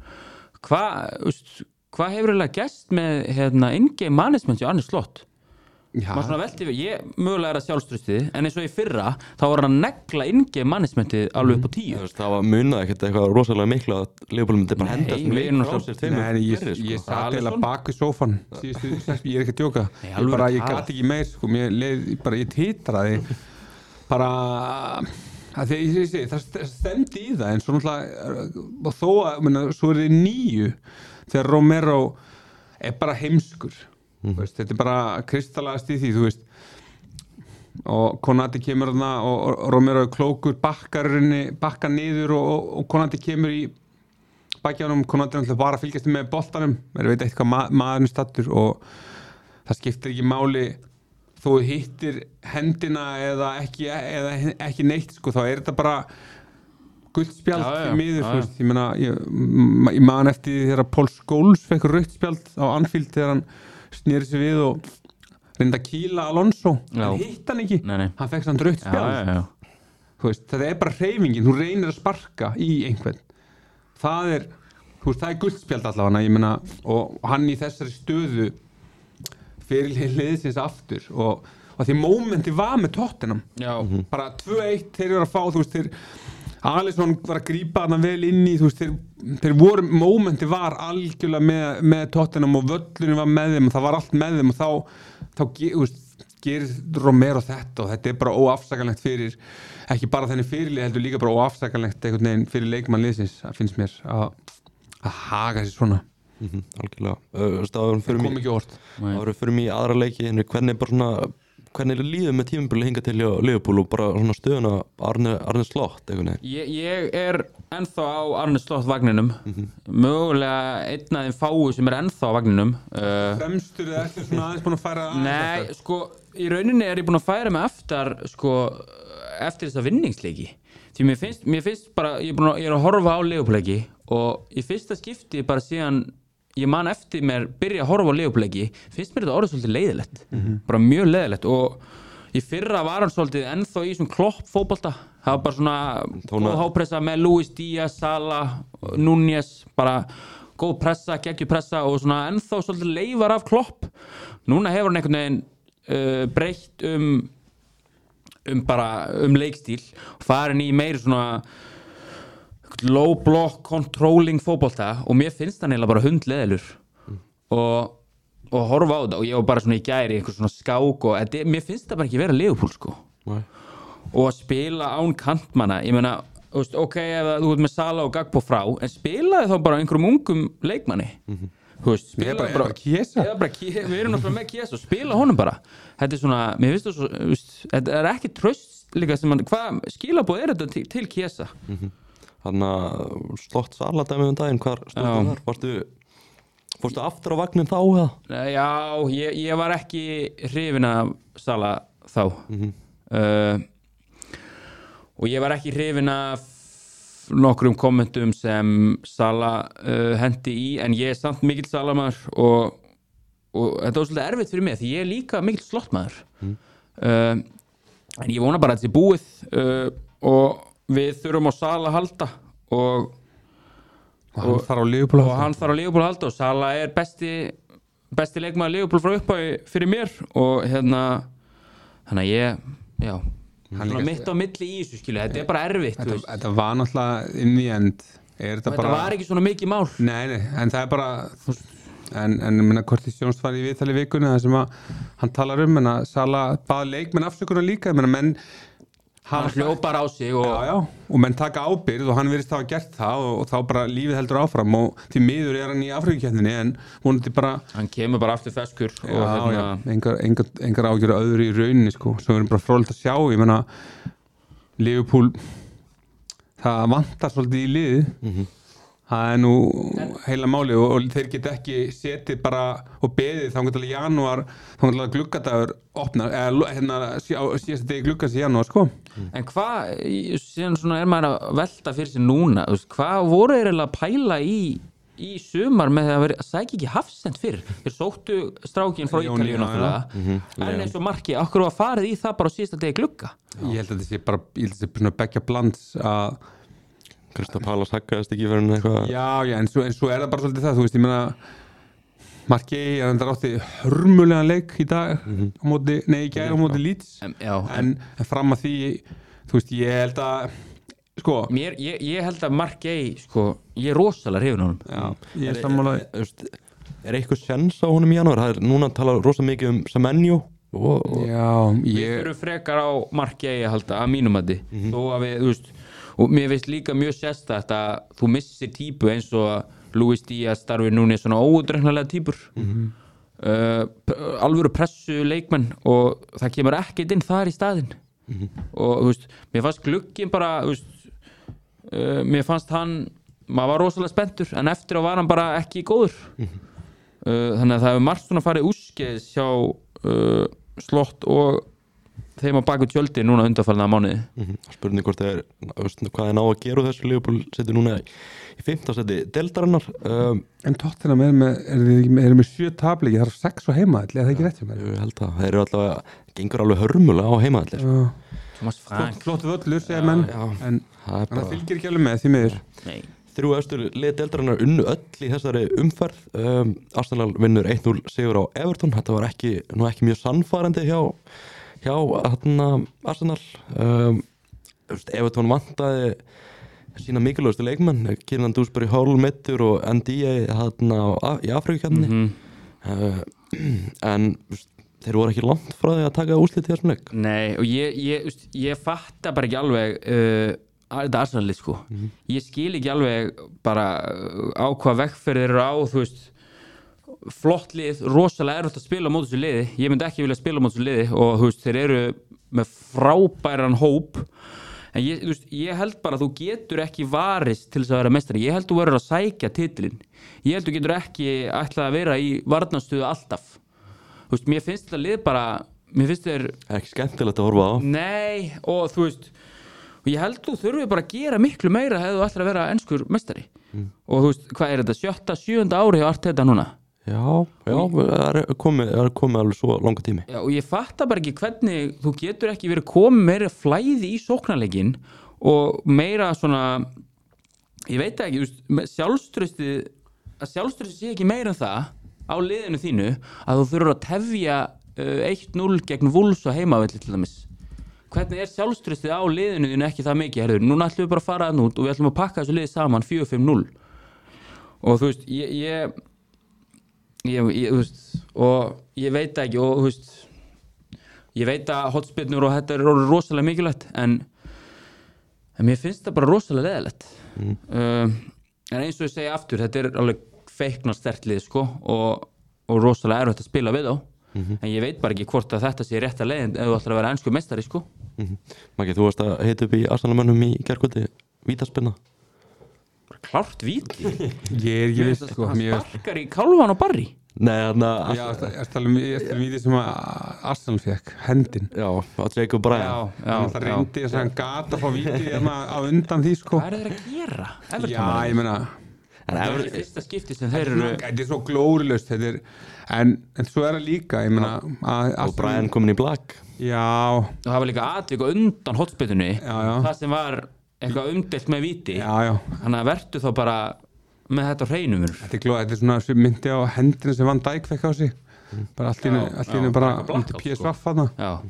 hvað hefur eiginlega gæst með in-game management í Arne Slott maður svona velti við, ég mögulega er að sjálfstrustið en eins og í fyrra, þá var hann að negla in-game managementið alveg upp á 10 það var munað ekkert eitthvað rosalega miklu að Liverpool myndi bara hendast ég satt eða bak við sófan ég er ekki að djóka ég gæti ekki meir sko, ég titraði bara að það stemdi í það en svo náttúrulega og þó að svo er þið 9 þegar Romero er bara heimskur þetta er bara kristallast í því þú veist og Konati kemur þarna og Romero er klókur bakkar niður og Konati kemur í bakjánum Konati er náttúrulega bara að fylgjast með boltanum veit eitthvað maðurinn stattur og það skiptir ekki máli þú hittir hendina eða ekki neitt sko, þá er þetta bara guldspjald í miður ég meina, ég man eftir þegar Paul Scholes fekk rautt spjald á Anfield þegar hann snýri sig við og reynda að kýla Alonso hann hitt hann ekki, hann fekk samt rautt spjald þú veist, þetta er bara hreyfingin þú reynir að sparka í einhvern það er guldspjald allavega, ég meina og hann í þessari stöðu fyrir liðsins aftur og því mómenti var með Tottenham bara 2-1 þeir eru að fá þú veist Alisson var að grípa hann vel inn í, þú veist, þeir voru, mómenti var algjörlega með Tottenham og völlurinn var með þeim og það var allt með þeim og þá þú veist, gerir Romero þetta og þetta bara óafsakanlegt fyrir, ekki bara þenni fyrirlið heldur líka bara óafsakanlegt einhvern veginn fyrir leikmannliðsins, það finnst mér að haga sér svona. Algjörlega. Það kom ekki orð. Það voru fyrir mig í aðra leiki, hvernig líður með tímabili hinga til hjá Liverpool og bara svona stöðuna Arne Slott eitthvað? Ég ennþá á Arne Slott vagninum, mögulega einn af þeim fáu sem ennþá á vagninum. Fremstur eða eftir svona aðeins búin að færa Nei, sko, í rauninni ég búin að færa mig eftir þessa vinningsleiki. Því mér finnst bara, ég að horfa á Liverpool-leiki og í fyrsta skipti bara síðan ég man eftir mér byrja að horfa á Liverpool-leiki, finnst mér þetta orðið svolítið leiðilegt, bara mjög leiðilegt og í fyrra var hann svolítið ennþá í svona klopp fótbolta, það var bara svona góð hápressa með Luis Díaz, Salah, Núñez, bara góð pressa, geggjupressa og svona ennþá svolítið leifar af klopp. Núna hefur hann einhvern veginn breytt um leikstíl og farin í meiri svona low block controlling fótbolta og mér finnst hann eiginlega bara hundleðilur og horfa á þetta og ég var bara svona í gæri einhver svona skák og mér finnst það bara ekki vera Liverpool sko. Og að spila án kantmanna, ég meina ok, ef þú ert með Salah og Gagbo frá en spilaði þá bara einhverjum ungum leikmanni þú veist, spilaði bara Chiesa við erum náttúrulega með Chiesa og spila honum bara, þetta svona mér finnst það svo, þetta ekki traust líka sem hvað skilaboð þetta til Chiesa Þannig að Slott Salah dæmi daginn, hvar stóðu þar? Fórstu aftur á vagnin þá eða? Já, ég var ekki hrifinn af Salah þá og ég var ekki hrifinn af nokkrum kommentum sem Salah hendi í en ég samt mikill Salah maður og þetta var svolítið erfitt fyrir mig því ég líka mikill Slott maður en ég vona bara að þetta sé búið og við þurfum á Salah að halda og hann þarf á Liverpool að halda og Salah besti leikmaður Liverpool frá upphafi fyrir mér og þannig að ég mitt á milli í þessu skilu, þetta bara erfitt þetta var náttúrulega in the end þetta var ekki svona mikið mál nei, en það bara en minna Korti Sjóns var í viðtali vikunni það sem að hann talar en að Salah bað leikmenn afsökunar líka menn hann hljópar á sig og menn taka ábyrgð og hann virðist hafa gert það og þá bara lífið heldur áfram og því miður hann í Afríkukeppninni en vonandi bara hann kemur bara aftur feskur engar ágjör öðru í rauninni sko, svo erum bara fróðilegt að sjá ég meina Liverpool það vantar svolítið í liðið það nú heila máli og þeir geta ekki setið bara og beðið þannig til janúar þannig til gluggadagur opnar síðast degi gluggas í janúar sko. En hvað, síðan svona maður að velta fyrir sig núna, hvað voru þeir að pæla í sumar með að sækja ekki hafsend fyrr þeir sóttu strákinn frá Ítalíu náttúrulega en eins og Marki, okkur var farið í það bara á síðasta degi glugga Ég held að þetta sé svona beggja blands að Krista Palas haggaðist ekki verið eitthvað Já, en svo það bara svolítið það, þú veist, ég meina Markey, hann átti hörmulegan leik í dag í gær á móti Leeds en fram að því, þú veist, ég held að sko ég held að Markey, sko, ég rosalega hrifinn honum Já, ég er sammálaði eitthvað sens á honum í janúar? Það núna tala rosa mikið Semenyo Já, við þurfum frekar á Markey að halda að mínum að þið þó að við, þú veist og mér veist líka mjög sérstakt að þú missir típu eins og Luis Díaz Darwin Núñez svona óútreiknarlega típur alvöru pressu leikmenn og það kemur ekkert inn þar í staðinn og þú veist, mér fannst glugginn bara þú veist, mér fannst hann maður var rosalega spenntur en eftir á var hann bara ekki góður þannig að það hefur margt svona farið úrskeiðis hjá Slott og þeim á baku tjöldi núna undanfallna mánuði Spurning hvort hvað ná að gera þessu Liverpool setur núna í 5. seti deildarinnar En Tottenham er með 7 tapleiki, það er 6 á heimaðalli, er það ekki rétt hjá mér? Ég held að það eru allavega gengur alveg hörmulega á heimaðalli Thomas Frank Flott völlur, segja menn en það fylgir ekki alveg með því miður 3 eftir lið deildarinnar unnu öll í þessari umferð Arsenal vinnur 1-0 sigur á Everton þetta var ekki mjög sannfærandi hjá Arsenal Everton vantaði sína mikilvægustu leikmenn, Kieran Dewsbury Hall meiddur og NDA í Afríkukefni en þeir voru ekki langt frá því að taka úrslit í þessum leik. Nei, og ég fatta bara ekki alveg þetta Arsenal-lið sko. Ég skil ekki alveg bara á hvað vegferð þeir eru á, þú veist, flott lið, rosalega erfitt að spila á móti þessu liði. Ég myndi ekki vilja spila á móti þessu liði og þú veist, þeir eru með frábæran hóp. En ég held bara að þú getur ekki varist til þess að vera meistari. Ég held þú verður að sækja titilinn. Ég held þú getur ekki ætlað að vera í varnarstöðu alltaf. Þú veist, mér finnst þetta lið bara, mér finnst þeir ekki skemmtilegt að horfa á. Nei, og þú veist, og ég held þú þurfið bara að gera miklu meira hefðu þú ætlar að vera enskur meistari. Og þú veist, hvað er þetta, 7. ári hjá Arteta núna? Já, það er komið alveg svo langa tími. Já, og ég fatta bara ekki hvernig þú getur ekki verið komið meira flæði í sóknarleikinn og meira svona, ég veit ekki, sjálfstraustið sé ekki meira en það á liðinu þínu að þú þurfur að tefja 1-0 gegn Wolves á heimavelli til dæmis. Hvernig er sjálfstraustið á liðinu þínu ekki það mikið? Herður, núna ætlum við bara að fara út og við ætlum að pakka þessu liði saman 4-5-0 og þú veist, þú veist, og ég veit ekki og þú veist, ég veit að hotspinnur og þetta er rosalega mikilvægt en mér finnst það bara rosalega leðilegt en eins og ég segi aftur, þetta er alveg feikna sterkt lið sko og rosalega erfitt að spila við á en ég veit bara ekki hvort að þetta sé rétta leiðin ef þú ætlar að vera ensku meistari sko. Maggi, þú varst að heita upp í Arsenalmönnum í gærkvöldi, vítaspinna. Klárt víti. Ég er ekki viss sko. Hann sparkar í kálfan og Barry. Nei, Já, ég tala um víti sem að Arsenal fekk, hendin. Já, að Jacob Bryan. Það reyndi þess að hann gata að fá víti á undan því sko. Hvað er þeir að gera? Já, ég meina það er fyrsta skipti sem þeir eru þetta er svo glórilaust en svo er það líka ég meina og Bryan komin í blak. Já, og það var líka atvik undan hotspillunni það sem var eitthvað umdelt með víti þannig að vertu þá bara með þetta á hreinum. Þetta er svona sem myndi á hendina sem Van Dijk fekk á sig bara allt í einu bara til PSV þarna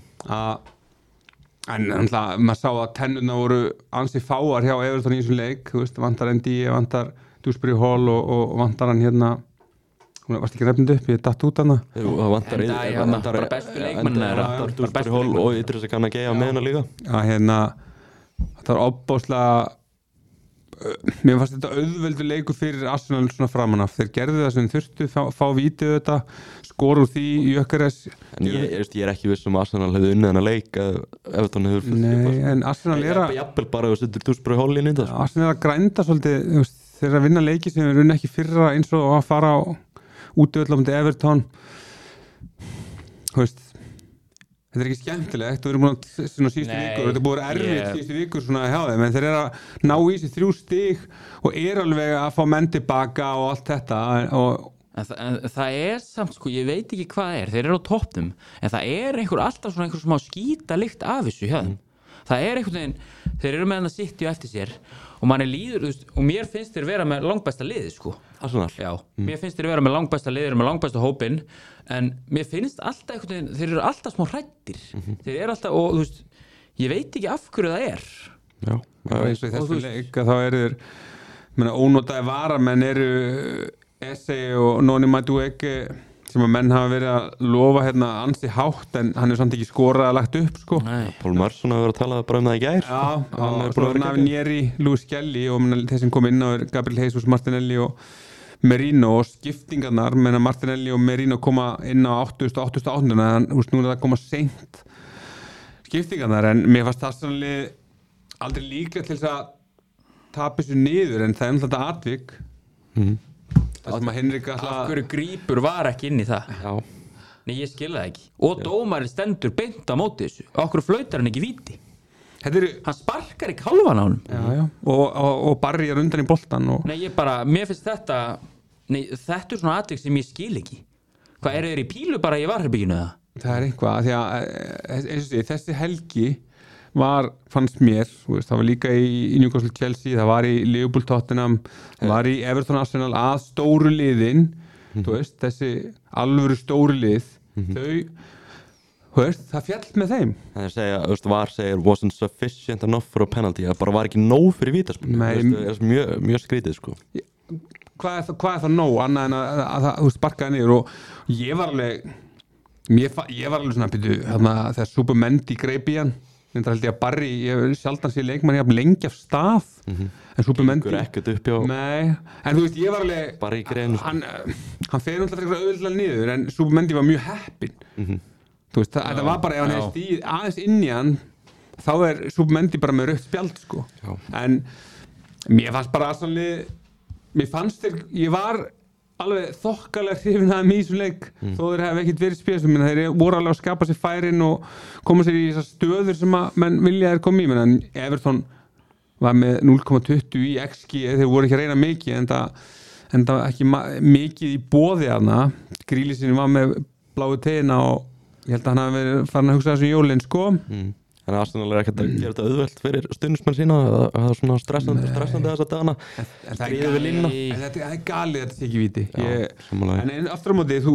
en maður sá að tennurna voru ansi fáar hjá Everton í þessum leik, þú veist, vantar ND, vantar Dewsbury Hall og vantar hann hérna hún varst ekki nefnd upp, ég datt út hana það vantar bara bestu leikmennir Dewsbury Hall og Idris að kanna geia með hennar líka. Já, hérna þetta var óbáslega mér fannst þetta auðveldur leikur fyrir Arsenal svona framan af, þeir gerðu það sem þurftu fá vítið þetta, skora úr því í Jökkares. En ég er ekki viss Arsenal hefði unnið hennar leik Everton hefur Nei, en Arsenal er að jafnvel bara að setja Dewsbury Hall inn í þetta. Arsenal er að grænda svolítið, þeir að vinna leiki sem er unni ekki fyrra eins og að fara á útivöllum til Everton þú veist þetta er ekki skemmtilegt, við erum búin að síðustu vikur, þetta er búin erfitt síðustu vikur svona hjá þeim, en þeir eru að ná í þessi 3 stig og er alveg að fá menn tilbaka og allt þetta en það er samt sko, ég veit ekki hvað það er, þeir eru á toppnum en það er alltaf svona einhver smá skýta lykt af þessu hjá þeim það er einhvern veginn, þeir eru með hann að sitja eftir sér og manni líður, og mér finnst þeir vera með langbæsta liði sko. Arsenal. Já, mér finnst þeir vera með langbæsta liði, með langbæsta hópinn en mér finnst alltaf einhvern veginn, þeir eru alltaf smá hræddir þeir eru alltaf, og þú veist ég veit ekki af hverju það er. Já, eins og í þessu leik þá eru þeir ónotaði varamenn eru Esse og Noni Madueke sem að menn hafa verið að lofa hérna ansi hátt en hann er samt ekki skorað að lagt upp sko. Paul Merson hafa verið að tala bara um það í gær. Já, og svo Navnieri, Luis Kelly og þeir sem kom inn á Gabriel Jesus, Martinelli og Merino og skiptingarnar menna Martinelli og Merino koma inn á 88. en nú er það að koma seint skiptingarnar en mér fannst það sannlega aldrei líka til þess að tapa þessu niður en það er þetta atvik það sem að Henrik af hverju grípur var ekki inn í það. Já. Nei, ég skil það ekki og dómarinn stendur beint á móti þessu okkur flautar hann ekki víti hann sparkar ekki hálfan á honum og Barry er undan í boltan Nei, mér finnst þetta þetta er svona atvik sem ég skil ekki hvað eru þeir í pílu bara í varherbygginu eða? Það er eitthvað, því að þessi helgi fannst mér, það var líka í Newcastle Chelsea, það var í Liverpool Tottenham, það var í Everton Arsenal að stóru liðin þú veist, þessi alvöru stóru lið þau það fjall með þeim. Það er segja, var segir wasn't sufficient enough for a penalty, það bara var ekki nóg fyrir vítaspyrnu. Það er mjög skrítið sko. Hvað er það nóg annað en að það sparkaði niður og ég var alveg svona þegar Supermendi greip í hann, þetta held ég að Barry, ég sjaldan sé leikmann ég lengi af stað en Supermendi ekkert upp hjá nei, en þú veist ég var alveg Barry grein hann fer náttúrulega auðvitað niður en Supermendi var mjög heppinn þú veist, þetta var bara ef hann hefði stíð aðeins inn í hann þá er Supermendi bara með rautt spjald sko en mér fannst bara ég var alveg þokkalega hrifinn að í þessum leik þó þeir hef ekkert verið spilast þeir voru alveg að skapa sér færin og koma sér í þessar stöður sem að menn vilja þeir koma í en Everton var með 0,20 í XG þeir voru ekki að reyna mikið en það ekki mikið í boði hana Grílisinn var með bláu tegina og ég held að hann hafi verið farin að hugsa þessum jólinn sko Þannig að Arsenal ekkert að gera þetta auðvelt fyrir stundismenn sína að það er svona stressandi þess að dagana það er galið að þetta sé ekki víti en aftur á móti þú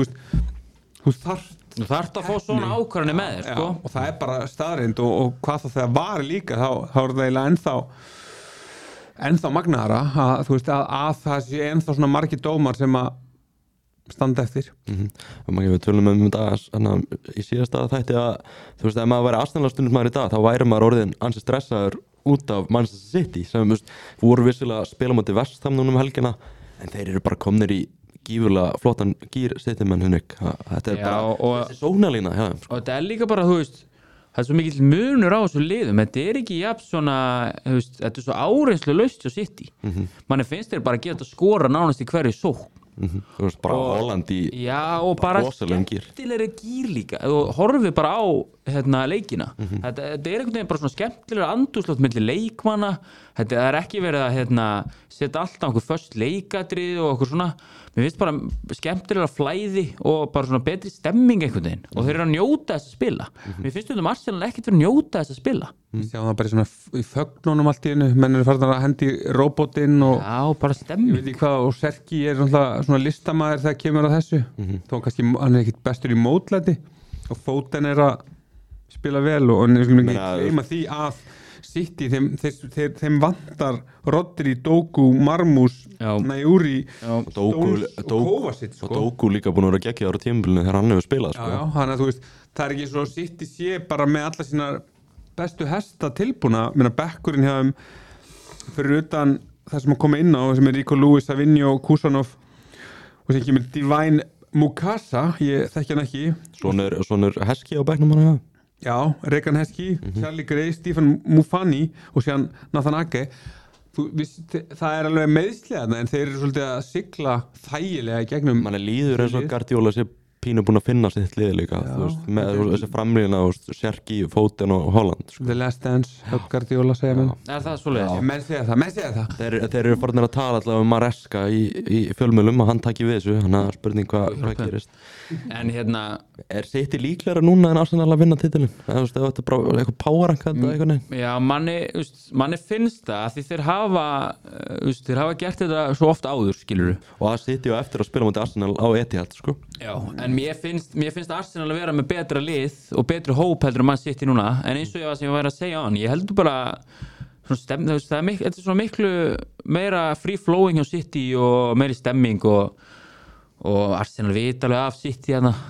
þarft að fá svona ákvarðanir með þér sko? Og það er bara staðreind og hvað þá þegar var líka þá er það eiginlega ennþá magnaðara að það sé ennþá svona margir dómar sem að standa eftir við tölum þetta í síðasta þætti að þú veist, ef maður væri Arsenal stundismaður í dag þá væri maður orðin ansi stressaður út af Manchester City sem voru vissilega að spila móti West Ham núna helgina en þeir eru bara komnir í gífurlega flottan gír City-menn þetta er bara þessi sóknarlína og þetta er líka bara, þú veist það er svo mikill munur á þessu liðum þetta er ekki jafn svona þetta er svo áreynslu laust hjá City manni finnst þeir bara að geta skora nánast í hverju sókn þú veist bara Holland í og bara skemmtilegri gír líka og horfið bara á leikina þetta er einhvern veginn bara svona skemmtilega andúrslótt milli leikmanna þetta er ekki verið að setja alltaf einhver föst leikadrið og okkur svona mér finnst bara skemmtilega flæði og bara svona betri stemming einhvern veginn og þeir eru að njóta þess að spila mér finnst Arsenal ekkert verið að njóta þess að spila Ég sjá það bara svona í fögnunum allt í einu menn eru farin að hendi robotinn og bara stemming ég veit ekki hvað og Serki er svona listamaður þegar kemur að þessu þó kannski hann er ekkert bestur í mótlæti og Foden er að spila vel og hann er ekki gleyma því að City þeim vantar Rodri, Doku, Marmús Nauri, Stones og Kovacic og Doku líka búin að vera geggjaður á tímabilinu þegar hann hefur spilað já, þannig að þú veist, það er ekki svo City sé bara með alla sína bestu hesta tilbúna, bekkurinn hjá þeim fyrir utan það sem að koma inn á sem er Rico Lewis, Savinho, Kusanov og sem kemur Divine Mukasa, ég þekki hann ekki Svonur Heskey á bekknum hann Já, Regan Heskey, Charlie Gray, Stephen Mufani og síðan Nathan Ake það er alveg meðslega en þeir eru svolítið að sigla þægilega í gegnum mann líður eins og Guardiola sé pínu búin að finna sitt lið líka með þessi framlíðina Serki, Foden og Holland The Last Dance, Guardiola segja menn Er það svoleiðis? Menn segja það Þeir eru farin að tala allavega Maresca í fjölmiðlum að hann taki við þessu þannig að spurning hvað gerist En er City líklegra núna en Arsenal að vinna titilin? Eða þetta er bara eitthvað power-rankað Já, manni finnst það að því þeir hafa gert þetta svo oft áður, skilurðu og að City á eftir að spila mútið Arsenal á Etihad sko Já, en mér finnst Arsenal að vera með betra lið og betri hóp heldur Man City núna en eins og sem ég var að segja á hann ég heldur bara þetta er svona miklu meira free flowing hjá City og meiri stemming og Arsenal vitalega af City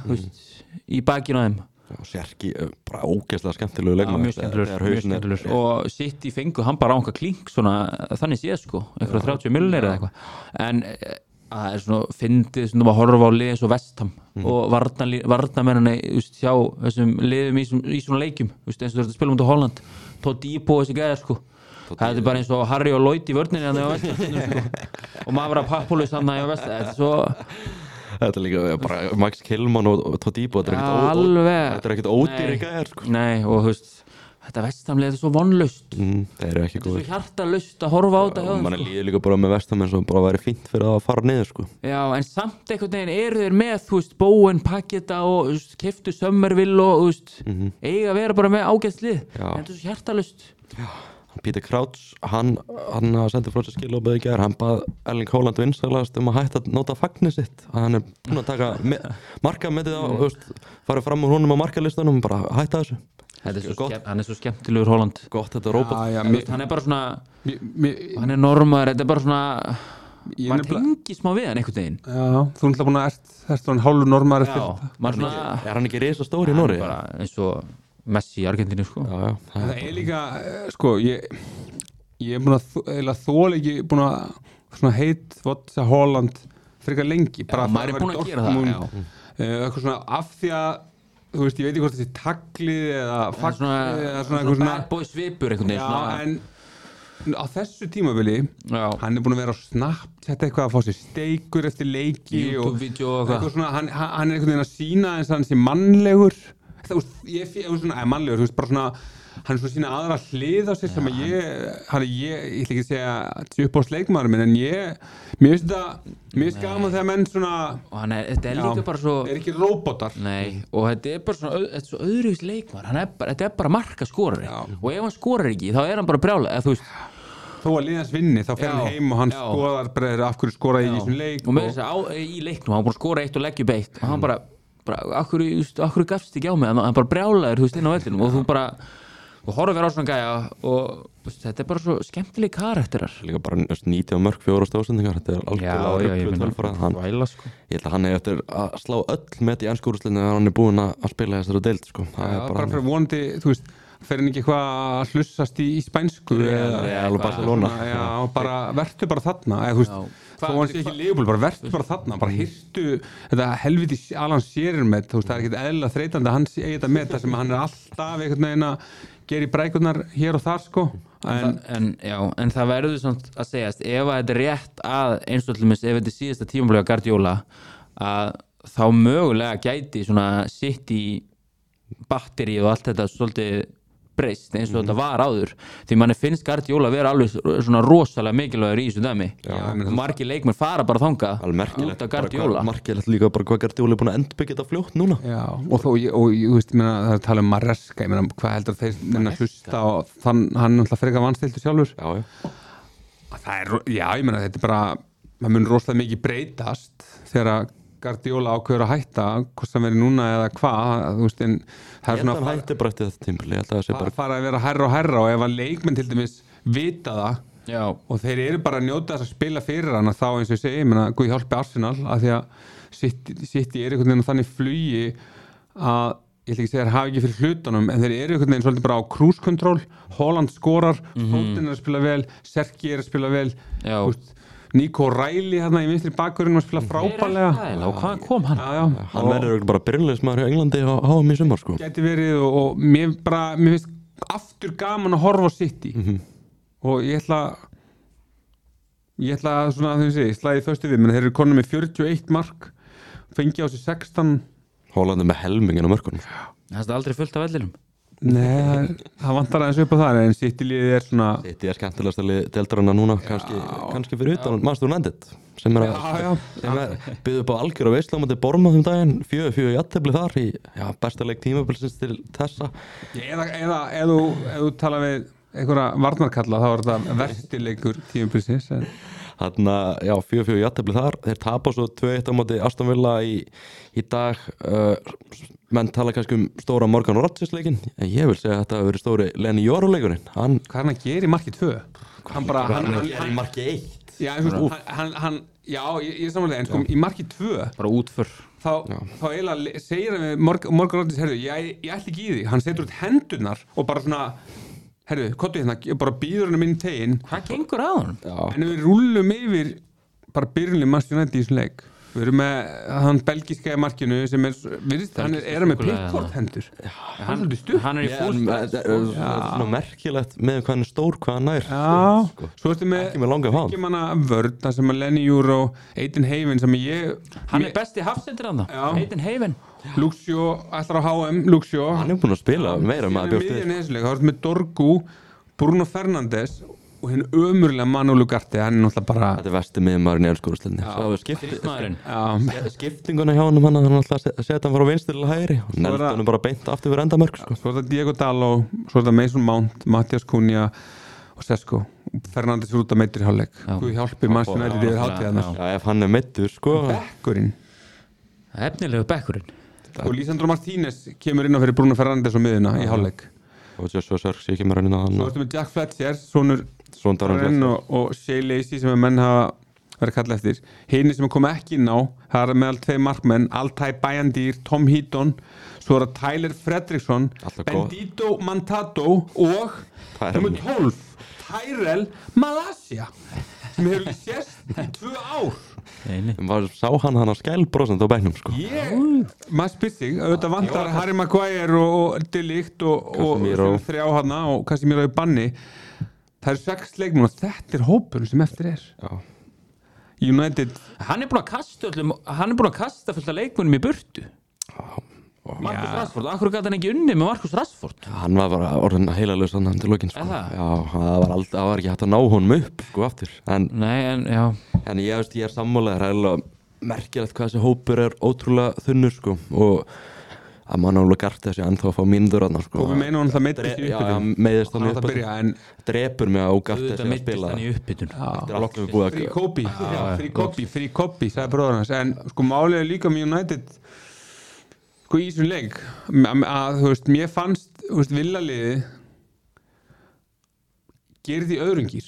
í bakinu á þeim Serki, bara ógeðslega skemmtilegu leikmaður mjög skemmtilegur og City fengu hann bara á einhver klink svona, þannig séð sko, eitthvað 30 milljónir eða eitthvað en það er svona fyndið svona að horfa á lið eins og West Ham og varnamennina sjá þessum liðum í svona leikjum eins og þetta spilum út á Holland Todibo þessi gæðar sko það er bara eins og Harry og Lloyd í vörninni á West Ham sko. og Mavra Pappoulis hann á West Ham þetta er svo Þetta er líka bara Max Kilman og Todibo þetta er ekkert ódýri gæðar sko. Nei, og þetta West Ham er svo vonlaust það eru ekki góður þetta er svo hjartalaust að horfa á þetta mann líður líka bara með West Ham eins og bara væri fínt fyrir að fara niður sko. Já, en samt einhvern veginn eru þeir með Bowen, Paketa og keyptu Summerville og eiga að vera bara með ágætslið en þetta er svo hjartalaust Peter Crouch, hann sendi frá sér skilabóð í gær, hann bað Erling Haaland vinsælast að hætta að nota fagnið sitt, að hann búinn að taka markametið á, farið fram úr honum á markalistanum, bara hætta þessu. Hann svo skemmtilegur Haaland. Gott þetta róbot. Hann bara svona, hann normaður, þetta bara svona, maður tengir smá við hann einhvern veginn. Já, þú náttúrulega búin að erst hann hálfur normaður eftir. Er hann ekki risa stóri í Noregi? Bara eins og Messi í Argentínu, sko. Já. Það líka, sko, ég búin að þóla ekki búin að svona votsa Haaland frekar lengi. Já, maður búin að gera það, já. Eitthvað svona af því að, þú veist, ég veit ekki hvort þessi taglið eða faglið eða svona bad boy svipur einhvern veginn. Já, en á þessu tímabili hann búin að vera á Snapchat eitthvað að fá sér steikur eftir leiki YouTube-vídeó og eitthvað svona, hann einhvern veginn að sína eins og hann sé mannlegur ég svona, mannlegur, þú veist, bara svona hann svona sína aðra hlið á sér sem að ég ætla ekki að segja upp á sleikmaður minn, en mér finnst gaman þegar menn svona og þetta líka bara svo er ekki róbotar og þetta bara svona, þetta er svo öðruvísi leikmaður, þetta bara markaskorari og ef hann skorar ekki, þá hann bara brjála, þú veist þó að liðans vinni, þá fer hann heim og hann skoðar bara af hverju skoraði í þessum leik og með þess að í leiknum, hann búin að skora eitt og leggja upp eitt og hann bara af hverju gafst ekki á mig, hann bara brjálaður, þú veist, inn á vellinum og þú bara og horfir á svona gæja og þetta er bara svo skemmtileg karakterar líka bara 90 mörk 4 stóðsendingar, þetta er algjörlega rugluð tölfræði. Ég held að hann eftir að slá öll met í ensku úrslitinu þegar hann búinn að spila þessari deild, sko. Bara fyrir vonandi, þú veist, fer hann ekki eitthvað að hlussast í spænsku eða Barcelona. Já, bara vertu bara þarna, eða þú veist þó hann sé ekki Liverpool, bara vertu bara þarna bara hirtu þetta helviti Alan Shearer með, þú veist, það er ekkert eðlilega þreytandi að hann sé þetta með það sem hann er alltaf einhvern veginn að gera í brækurnar hér og þar, sko en það verður svona að segjast ef að þetta er rétt að eins og allmis ef þetta er síðasta tímablega Guardiola að þá mögulega gæti svona sitt í batteri og allt þetta svolítið breyst eins og þetta var áður því manni finnst Guardiola vera alveg svona rosalega mikilvægur í þessu dæmi margir leikmenn fara bara þangað út af Guardiola margilegt líka bara hvað Guardiola er búin að endbyggja þetta fljótt núna og þú veist, það er að tala um Maresca hvað heldur þeir að hlusta og hann náttúrulega frekar vanstiltu sjálfur það er, ég meina þetta er bara það mun rosalega mikið breytast þegar að Guardiola ákveður að hætta hvort það veri núna eða hvað þú veist, en það er svona hætti bara eftir þetta tímpili fara að vera hærra og ef að leikmenn til dæmis vita það og þeir eru bara að njóta þess að spila fyrir hana þá eins og ég segi, ég meina, Guð hjálpi Arsenal af því að City er einhvern veginn þannig flugi að ég ætla ekki að segja að hafa ekki fyrir hlutunum en þeir eru einhvern veginn svolítið bara á cruise control Haaland skorar, Foden er að spila vel Serki er að spila vel Nico Riley hérna í vinstri bakvörðinu að spila frábærlega og hvaðan kom hann? Hann verður bara byrjulegismæður hjá Englandi á HM í sumar, sko gæti verið og mér finnst aftur gaman að horfa á City og ég ætla svona þegar ég segi, slæði föstu við menn þeir eru konum með 41 mark fengi á sig 16 Haaland með helmingin á mörkunum Það er aldrei fullt af vellinum Nei, það vantar aðeins upp á það en City-liðið er svona City er skemmtilegast að deildaranna núna kannski fyrir utan Manchester United sem er byggðu upp á algjör og veisla á móti Bournemouth daginn 4-4 jafntefli þar í besta leik tímabilsins til þessa eða þú tala við einhverja varnarkalla þá er þetta verstileikur tímabilsins Þarna, 4-4 jafntefli þar þeir tapa svo 2-1 á móti Aston Villa í dag menn tala kannski stóra Morgan Rodgers leikinn en ég vil segja að þetta hafi verið stóri Lenny Yoro leikurinn hvað er hann að gera í marki 2? Hann er í marki 1 ég er samanlega en sko í marki 2 bara útför þá eiginlega segir hann við Morgan Rodgers herru, ég ætla ekki í því hann setur út hendurnar og bara svona herru, kottu hérna, ég bara býður hann minn teginn hvað gengur að hann? En við rúllum yfir bara byrjunlega Manchester United í þessum leik við erum með hann belgíska í markinu sem hann er með Pickford hendur hann er stutt hann er í það er svona merkilegt með hvað hann er stór, hvað hann nær svo ertu ekki með langa fán ekki manna vörð, það sem að Lenny Yoro Aiden Haven sem hann er besti hafsendur hann Aiden Haven Luxio, ætlar á HM Luxio hann er búin að spila meira maður bjóst við þá ertu með Dorgu, Bruno Fernandes og hinn ömurlega Manu Ugarte hann er náttúrulega bara þetta er vesti miðmaðurinn í ensku úrslitinni skiptinguna hjá hann hann alltaf setja hann fara á vinstri til hægri og neldi hann bara beint aftur við endamörk svo er þetta Diego Dallo, svo er þetta Mason Mount Mattias Cunha og Sesko, Fernandes út að meittur í hálfleik Guð hjálpi Manchester United yfir hátíðarnar Já, ef hann meiddur, sko Bekkurinn Efnilegu bekkurinn og Lisandro Martínez kemur inn á fyrir Bruno Fernandes á miðuna í hálfleik Og Joshua Zirkzee kemur hann inn á hann Svo ertu með Jack Fletcher, sonur Son Darren Darren Fletcher. og Shea Lacey sem menn hafa verið kallað eftir hinni sem kom ekki inn á það er meðal 2 markmenn Altay Bayandýr, Tom Heaton svo er það Tyler Fredriksson Alltaf góð. Bendito Mantato og nummer 12 Tyrell Malacia sem hefur ekki sést í 2 ár Maður sá hann að skælbrósand á bænum, sko maður spyr sig, auðvitað vantar Harry Maguire og De Ligt og Casemiro. 3 hana og Casemiro í banni það eru 6 leikmenn og þetta er hópurinn sem eftir er Já. United Hann er búin að kasta fullt af leikmönnum í burtu Marcus Rashford, akkur gæti hann ekki unnið með Marcus Rashford Hann var bara orðin heilalaus hann til lokin, sko Er það? Já, það var ekki hægt að ná honum upp, sko, aftur Nei, já En ég er sammálaður, það er alveg merkilegt hvað þessi hópur er ótrúlega þunnur, sko og að mann alveg gart þessi ennþá að fá mínútur þarna, sko og við meinum hann það meiddist í Já, uppbytun meiðist hann í að byrja en drepur mig á gart þessi Þetta að mittist spila hann í uppbytun Þetta er loknum búið að free copy sagði bróður hans en sko málið er líka með United sko í þessum leik að þú veist mér fannst þú veist villaliði gerði öðrungir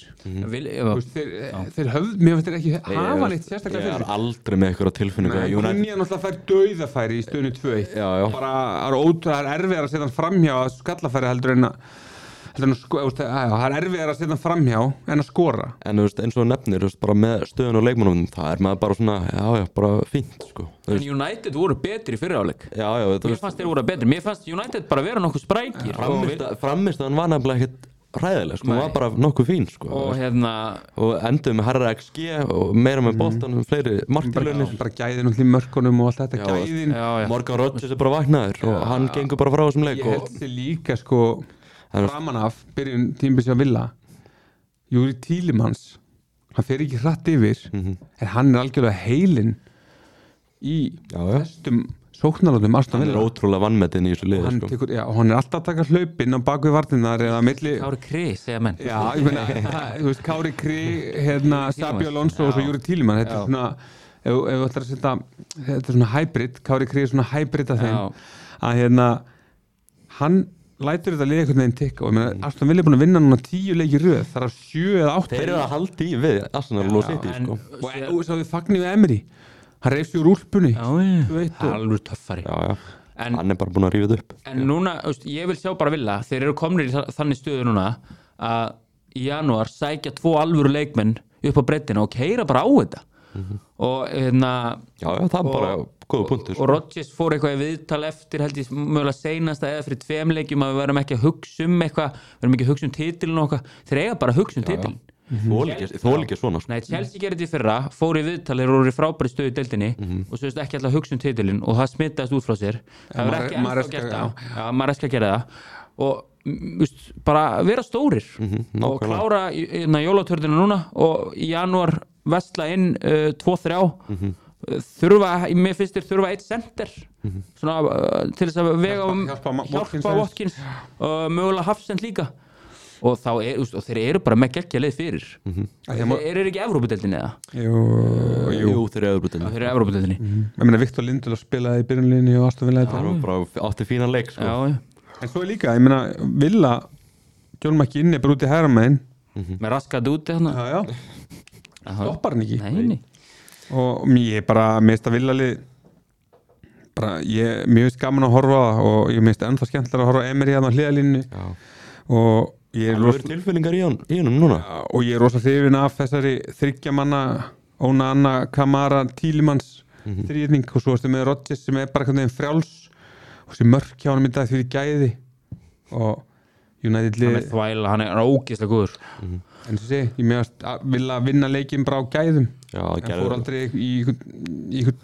þeir höfð mér finnst þeir ekki hafa neitt sérstaklega Ég fyrir er aldrei með eitthvað tilfinningu að United Kunja náttúrulega fær dauðafæri í stöðnu 2-1 Já. bara það er erfiðar að setja hann framhjá að skallafæri heldur en að það er erfiðar að setja hann framhjá en að skora En þú veist, eins og þú nefnir, þú veist, bara með stöðun og leikmannum það er maður bara svona, já, bara fínt, sko En United voru betri í fyriráleik Já, Mér fannst þeir voru betri Mér fannst United bara vera nokkuð sprækir Frammistaðan var nefnilega ekkert hræðileg, sko, hún var bara nokkuð fín, sko Og og endur með herra XG og meira með boltan fleiri marktilunir bara gæðin og mörkunum og allt þetta gæðin Morgan Rodgers er bara vaknaður og hann gengur bara frá þessum leik ég held sér líka sko framan af byrjun tímabils að Villa Júri Tílimans hann fer ekki hratt yfir en hann er algjörlega heilinn í þessum sóknarlótum Aston hann Villa ótrúlega vannmetinn í þessu liði, hann, sko hann er alltaf að taka hlaupinn á bakvið vartinnar eða milli Kári Kris, segja menn já, ég meina, þú veist Kári Kri Sabio Alonso og svo Júri Tíliman þetta er svona ef þú ætlar að setja þetta er svona hybrid Kári Kri er svona hybrid af þeim að hann lætur þetta liða einhvern veginn tikka og ég meina Aston Villa er búin að vinna núna 10 leiki röð þar af 7 eða 8 þeir eru að halda í við Arsenal og City, sko og svo við fagnir við Emery hann reyfst í úlpunni alveg töffari hann er bara búin að rífa þetta upp en núna, ég vil sjá bara Villa þeir eru komnir í þannig stöðu núna að í janúar sækja 2 alvöru leikmenn upp á breiddina og keyra bara á þetta og það er bara góða punktur og Rodgers fór eitthvað í viðtal eftir held ég mögulega seinasta eða fyrir 2 leikjum að við verðum ekki að hugsa um eitthvað við verðum ekki að hugsa um titilin og eitthvað þeir eiga bara að hugsa um titilin þól ekki svona, sko Nei, Chelsea gerði þetta í fyrra, fór í viðtal þeir voru í frábæri stöðu í deildinni og svo ekki alltaf að hugsa um titilin og það smittaðist út frá sér það verður ekki ennþá gert það Maresca gerði það og bara vera stórir og klára jólatörðina núna og í janúar vestla inn 2-3 þurfa, mér finnst þeir þurfa 1 center svona til þess að vega hjálpa Watkins og mögulega Hafsend líka og þá og þeir eru bara með geggja leið fyrir þeir eru ekki Evrópudeildinni eða? Jú, þeir eru Evrópudeildinni ég meina Viktor Lindelof spilaði í byrjunlinni og Aston Villa það var bara átti fínan leik, sko en svo er líka, ég meina Villa John McGinn er bara út í hægra megin með raskat úti stoppar hann ekki Nei. og ég bara mist að Villalið bara, mér finnst gaman að horfa og ég finnst ennþá skemmtilega að horfa Emery hérna á hliðalínu og ég er rosa tilfinningar í honum núna og ég er rosa hrifinn af þessari 3 manna Óna Anna Kamara Tílimans þríðning og svo erstu með Rodgers sem er bara einhvern veginn frjáls og sem mörk hjá hann myndaði fyrir gæði og United lið hann er ógeðslega góður en svo sé, ég meðast að vilja vinna leikinn bara á gæðum Já, en fór aldrei í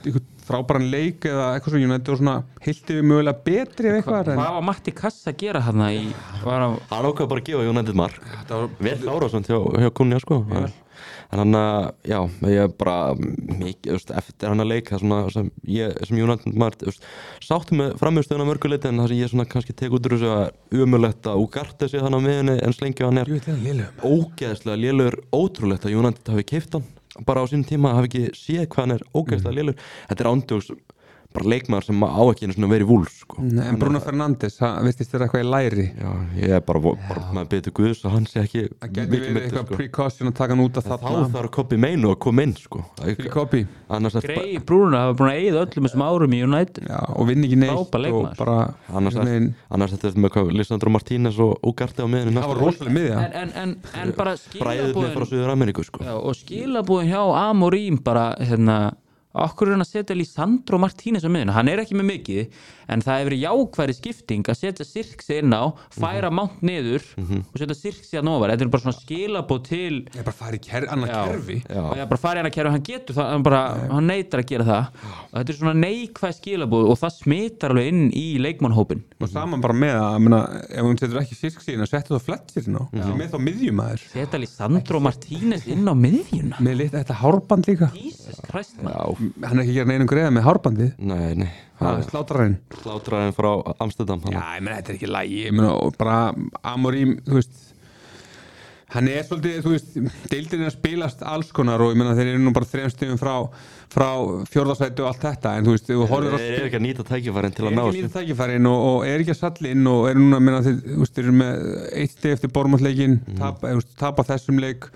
frábæran leik eða eitthvað svona United og svona hildi við mögulega betri ef eitthvað Hvað var Matti Kass að gera þarna í Hann ákvað bara að gefa United mark vel Lárásson hjá Kunja sko en hann já, ég bara mikið, eftir hann að leik það svona sem United maður sáttu með frammistöðuna mörguleiti en það sem ég svona kannski tek út úr þessu að umulegt að Ugarte sé þannig á miðunni en slengja hann ógeðslega lélegur ótrúlegt að United hafi keypt hann bara á sínum tíma hafi ekki séð hvað hann ógeðslega lélegur þetta ándjóks bara leikmaður sem á ekki einu svona verið Wolves sko. En Bruno Fernandes, veistist þér eitthvað í læri? Já, ég bara maður betur Guðs að hann sé ekki það geti verið eitthvað precaution að taka hann út af þarna þá þarf Kobi Meinu að koma inn sko. Kobi Grey Bruno hafa búin að eyða öllum þessum árum í United og vinni ekki neitt og bara annars þetta með hvað Lisandro Martínez og Ugarte á miðinu það var rosalega miðja en bara skilabúðin frá Suður-Ameríku sko. og skilabúðin hjá Amorim bara okkur hann að setja Lisandro Martínez á miðuna, hann ekki með mikið en það hefur jákværi skipting að setja Sirksi inn á, færa Mount niður og setja Sirksi að nóvar þetta bara svona skilabóð til ég bara fari í annað kerfi og ég bara fari í annað kerfi, hann getur það hann neitar að gera það og þetta svona neikvæð skilabóð og það smitar alveg inn í leikmannhópin og saman bara með að ef hún setur ekki Sirksi inn að setja það Fletcher inn á með þá miðjumæður setja Lisandro Martínez inn á miðjuna með þetta hárband líka Jesus Christ hann ekki að gera neinum greiða með hárbandið nei Slátrarinn frá Amsterdam já, ég meina, þetta ekki lægi ég meina, bara Amorim, þú veist hann svolítið, þú veist deildin að spilast alls konar og ég meina þeir nú bara 3 stigum frá fjórðasæti og allt þetta en þú veist, þú horfir þeir ekki að nýta tækifærin til að ná þessu tækifærin og ekki að salla inn og núna, meina þeir eru með 1 stig eftir Bournemouth-leikinn tapa þessum leik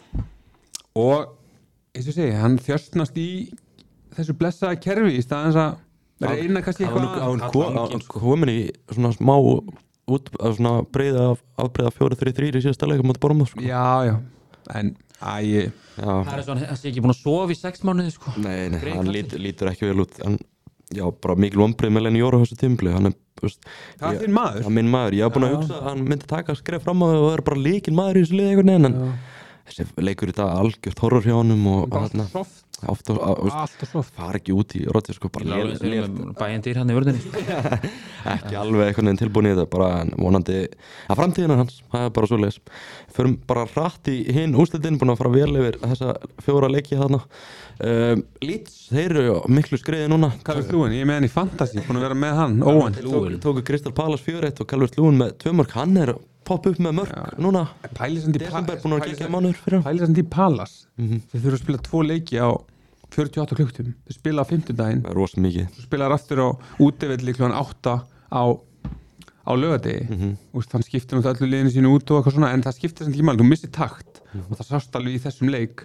og eins og segi, hann þjöstnast í þessu blessaða kerfi í staðans að reyna kannski eitthvað hann komin í svona smá svona afbreiða 4-3-3 í síðasta leikum á Bournemouth sko. já, en það svona, hann sé ekki búin að sofa í 6 mánuði sko. Nei, hann lítur ekki vel út en já, bara mikil vonbrigði með Lenny Yoro á þessu tímabili hann það er þinn maður? Það er minn maður, ég hef búin að hugsa að hann myndi taka skref fram á og vera bara líkil maður í þessu liði einhvern veginn en þessi leikur í dag algjört horror hjá honum og allt og soft fara ekki út í Rodgers sko, bæjandýr hann í vörðinni ekki alveg einhvern veginn tilbúin í þetta bara vonandi að framtíðina hans það er bara svo leis förum bara hratt í hinn úrslitin búin að fara vel yfir þessa 4 leiki þarna Leeds, þeir eru miklu skriði núna Calvert-Lewin, ég með hann í Fantasy búin að vera með hann, óvænt tóku Crystal Palace 4-1 og Calvert-Lewin með 2 mörk hann poppa upp með mörk núna desember búin að gegja mánuður fyrir Pælisand í Palace þeir þurfa að spila 2 leiki á 48 klukkutímum þeir spila á 50 daginn það er rosa mikið svo spilaður aftur á útivelli kl. 8 á laugardegi þann skiptir nú öllu liðinu sínu út og eitthvað svona en það skiptir samt ekki máli, þú missir takt og það sást alveg í þessum leik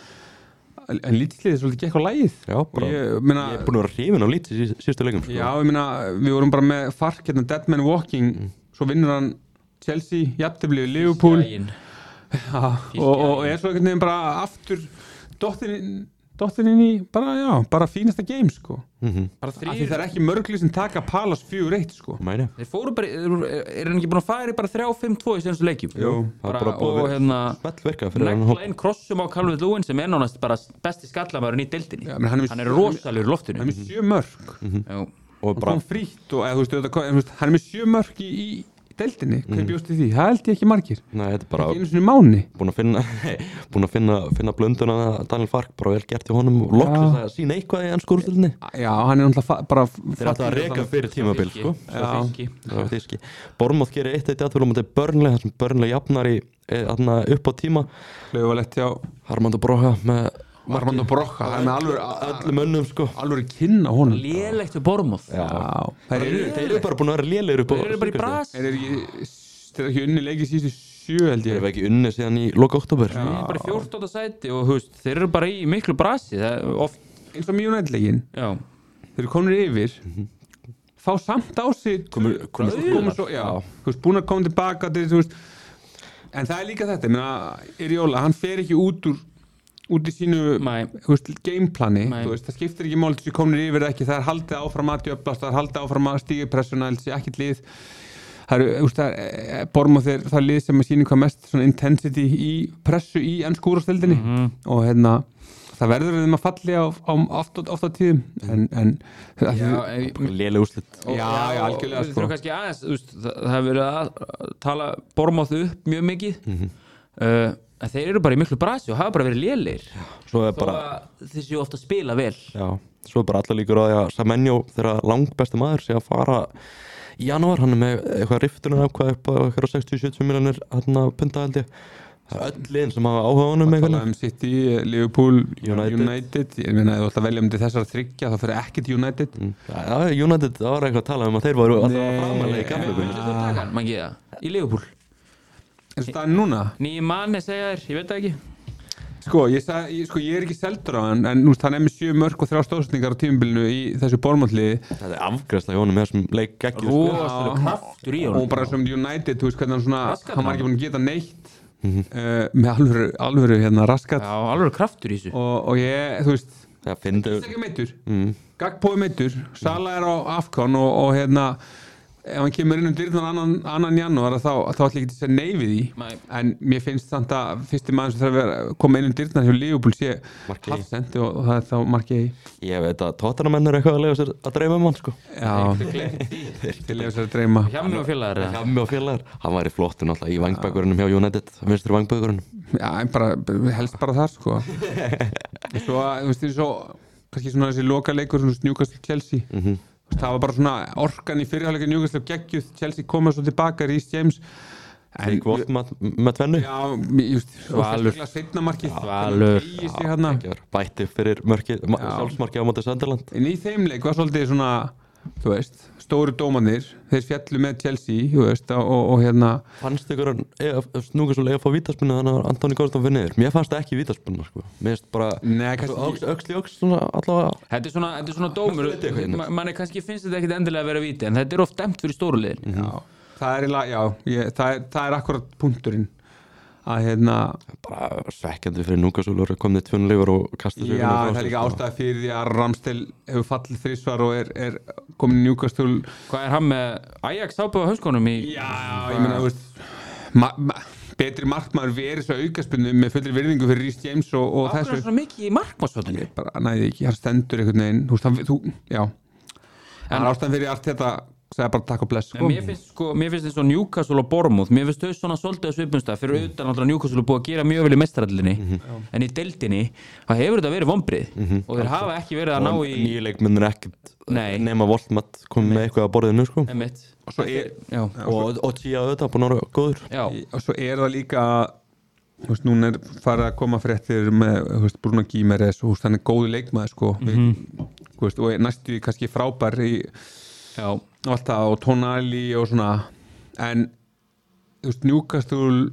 en Leeds-liðið svolítið gekk á lagið já, bara, ég er búin að vera hrifinn á Leeds í síðustu leikum sko. Já, ég meina, við vorum bara með fark hérna, Dead Man Walking svo vinnur hann Chelsea, jafntefli Liverpool og svo einhvern veginn bara aftur dottirinn í bara fínasta game sko af því það ekki mörgli sem taka Palace 4-1 sko þeir fóru bara, hann ekki búin að færi bara 3-5-2 í senstu leikjum og smellverka negla inn krossum á Calvert-Lewin sem nánast bara besti skallamæðurinn í deildinni hann rosalur í loftinu hann með 7 mörk og kom frýtt og hann með 7 mörk í deildinni, hvað bjóst í því? Það held ég ekki margir bara ekki einu svona máni búin að finna blönduna Daniel Fark, bara vel gert í honum og loksins að sína eitthvað í ennsku úrslitinni já, hann náttúrulega bara þeir ætla að reka fyrir tímabil sko. Bournemouth gerir 1-1 aðtölu á Burnley, þar sem Burnley jafnar í upp á tíma Klauvalegt hjá Armando Broja með Armando Broja, það er með öllum önnum sko alveg kynna honum lélegt við Bournemouth þeir eru bara búin að vera lélegir upp á þeir eru bara í bras þeir eru ekki unni leikið síðustu 7 held ég þeir eru ekki unni síðan í loka október þeir eru bara í 14. sæti og þeir eru bara í miklu brasi eins og United-leikin þeir eru komin yfir fá samt á sig búin að koma tilbaka en það er líka þetta Iriola, hann fer ekki út í sínu gameplani það skiptir ekki máli þessu komnir yfir ekki það haldið áfram að djöflast það haldið áfram að stíga pressuna ekkert lið Bournemouth það lið sem að sína hvað mest intensity í pressu í ennsku úrvalsdeildinni og það verður þeim að falli á oft á tíðum en léleg úrslit Já, algjörlega, Við þurfum kannski aðeins, það hefur verið að tala Bournemouth upp mjög mikið en þeir eru bara í miklu brasi og hafa bara verið lélegir Svo þó að þeir séu ofta að spila vel Já, svo bara allar líkur á því að Semenyo þeirra langbesti maður sé að fara í janúar, hann með eitthvað riftunar upp á eitthvað 60-70 miljonir punta held ég það öll liðin sem hafa áhuga honum City, Liverpool, United ég meina, ef þú ætti að velja þessar þriggja þá fyrir ekkert United United, það var eitthvað að tala að þeir voru alltaf framalega í kaflökunni í Liverpool Er það núna? Nýjum manni segja þér, ég veit það ekki Ég er ekki seldur á hann en hann með 7 mörk og 3 stóðsendingar á tímabilinu í þessu Bournemouth-liði Þetta er afgræsla í honum með þessum leik geggjur Rosalega kraftur í honum og bara sem United, þú veist hvernig hann var ekki búin að geta neitt með alvöru raskat Já, alvöru kraftur í þessu og ég, þú veist Það finnir ekki meittur Gagpói meittur, Sala er á Afcon og ef hann kemur inn dyrnar annan janúar þá ætla ég ekki að segja nei við því en mér finnst samt að fyrsti maður sem þarf að koma inn dyrnar hjá Liverpool sé Hafsend og það er þá Markey Ég veit að Tottenham er eitthvað að lega sér að dreyma um hann sko Já, þeir lega sér að dreyma Hjammi og félagar Hann var í flottu náttúrulega í vangbækurunum hjá United vinstri vangbækurunum Já, en helst bara þar sko Svo, þú veist, svo kannski svona þessi lokaleikur Newcastle Chelsea það var bara svona orkan í fyrirháleika Newcastle geggjuð, Chelsea koma svo tilbaka Reece James Frík Volt með tvennu Svalur setna markið bætti fyrir sjálfsmarkið á móti Sunderland en í þeim leik var svolítið svona þú veist, stóru dómarnir þeir fjallu með Chelsea þú veist, og fannst ykkur Newcastle að fá vítaspinnu þannig að Anthony Gordon fyrir niður mér fannst það ekki vítaspinna sko. mér finnst bara öxl allavega þetta er svona dómur manni kannski finnst þetta ekkit endilega að vera víti en þetta er oft dæmt fyrir stóruliðin það er akkurat punkturinn að bara svekkjandi fyrir Newcastle og komið 2 leifar og kastið sig það er líka ástæða fyrir því að Ramsdale hefur fallið 3 svar og er komin í Newcastle hvað er hann með Ajax ábúið á hauskonum í ég meina þú veist betri markmaður verið svo aukaspinnu með fullri virðingu fyrir Reece James og þessu ábúið svona mikið í markmaðsvöldinni bara næði ekki, hann stendur einhvern veginn það er ástæðan fyrir allt þetta segja bara takk og bless sko. Mér finnst eins og Newcastle og Bournemouth mér finnst þau svona svolítið svipumstað fyrir utan alltaf Newcastle er búið að gera mjög vel í meistarallinni en í deildinni það hefur þetta verið vonbrið og þeir hafa ekki verið að ná í nýju leikmennir ekkert nema Voltmatt komið með eitthvað að borðinu sko. og Tía auðvitað búin að vera góður og svo er það líka núna er farið að koma fréttir með Bruno Guimaraes og hann er góður leikmaður sko. Og næstu kannski frábær í alltaf og Tonali og svona en Newcastle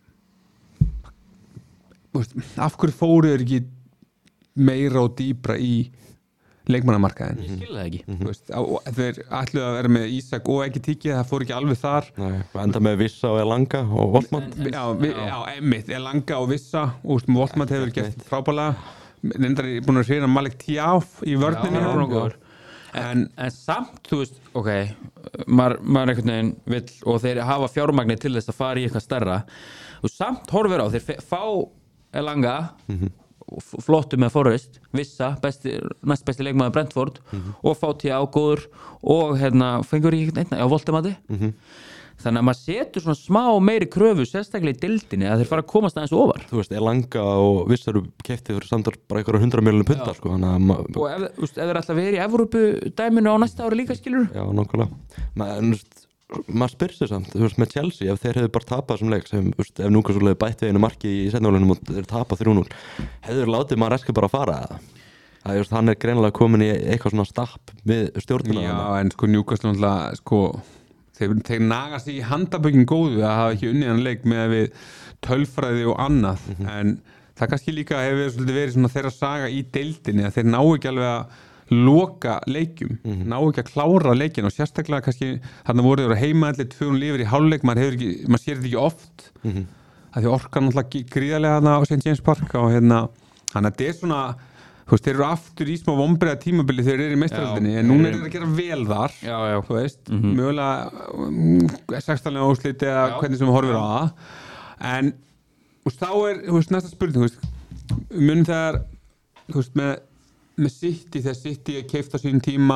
af hverju fóru þeir ekki meira og dýpra í leikmannamarkaðin ég skil það ekki þeir ætluðu að vera með Ísak og ekki Tikið, það fór ekki alveg þar enda með Vissa og Elanga og Voltmann einmitt, Elanga og Vissa og Voltmann hefur gert frábælega reyndar er búin að hrýna Malik Tiaf í vörninni en samt, þú veist, maður einhvern veginn vill og þeir hafa fjármagni til þess að fara í eitthvað stærra og samt horfir á, þeir fá Elanga flottu með Forrest, Vissa næst besti leikmaður Brentford og fá Tía góður og fengur ekki einna, Voltemati þannig að maður setur svona smá meiri kröfu sérstaklega í deildinni að þeir fara að komast aðeins ofar þú veist, Elanga og Vissa eru keyptir fyrir samtal bara einhverja 100 miljónir punta sko, og ef þeir ætla að vera í Evrópu dæminu á næsta ári líka skilur já, nákvæmlega maður spyrir sér samt, þú veist, með Chelsea ef þeir hefðu bara tapað þessum leik sem, ef Newcastle hefði bætt við einu marki í seinniháleiknum og þeir tapað 3-0 hefur látið maður ekki bara fara það hann er greinilega komin í eitthvað svona stapp við stjórnuna já, en Newcastle þeir naga sig í handabökin góðu að hafa ekki unnið hann leik með við tölfræði og annað en það kannski líka hefur verið svona þeirra saga í deildinni að þeir ná ekki alveg að loka leikjum ná ekki að klára leikin og sérstaklega kannski þarna voru þeir heimaðallir 2 lífur í hálfleik maður sér þetta ekki oft að því orkan náttúrulega gríðarlega þarna á St. James Park og þannig að þetta er svona þú veist, þeir eru aftur í smá vonbreiða tímabili þegar þeir eru í meistaraldinni en núna er þeir að gera vel þar þú veist, mögulega 16. úrslit eða hvernig sem við horfum á það en þá er næsta spurning munum þegar þú veist, með City, þegar City er keypt á sínum tíma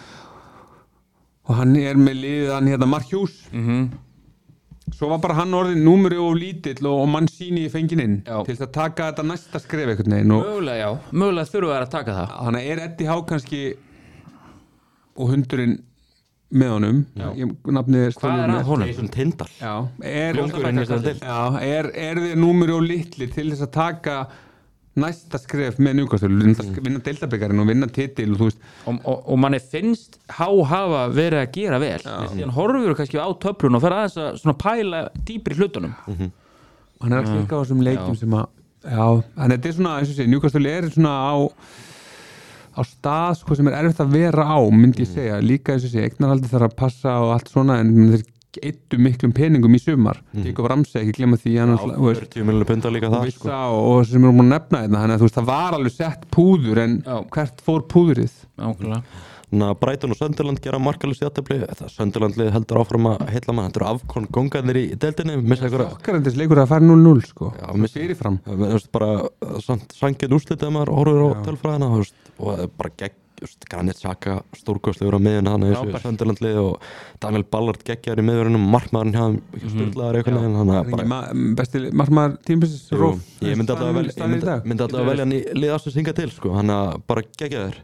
og hann er með liðan hérna Mark Hughes svo var bara hann orðin númeri of lítill og Mancini í fenginn inn Já. til þess að taka þetta næsta skref einhvern veginn og mögulega þurfa þær að taka það hann er Eddie Howe kannski og hundurinn með honum nafnið er Hvað er að honum? Jason Tindall Já, Kóngurinn í þessari deild. er þið númeri of litlir til þess að taka næsta skref með Newcastle vinna deildabikarinn og vinna titil og þú veist og manni finnst hafa verið að gera vel þannig horfur kannski á töflun og fer aðeins að svona pæla dýpri hlutunum hann er að klikka á þessum leikjum sem að en þetta er svona, eins og sé, Newcastle er svona á stað sko, sem er erfitt að vera á, myndi ég segja líka eins og sé, eignarhaldi þarf að passa og allt svona en þeir eittu miklum peningum í sumar Jacob Ramsey, ekki glemma því hann 40 miljonar punda líka það sko. og sem erum búin að nefna þetta þannig að þú veist, það var alveg sett púður en hvert fór púðurið? Brighton og Sunderland gera markalust jafntefli Sunderland lið heldur áfram að heilla mann þetta eru afkon gongarnir í deildinni okkarendis leikur að fara 0-0 sko fyrirfram bara sangið úrslit ef maður horfur á tölfræðina og bara Granit Xhaka stórkostlegur á miðjun hann þessu Sunderland-lið og Daniel Ballard geggjar í miðjörunum markmaðurinn hjá styrlaðar eitthvað besti markmaður tímpisins ég myndi alltaf að velja hann í lið ásins hinga til sko, hann bara geggjaður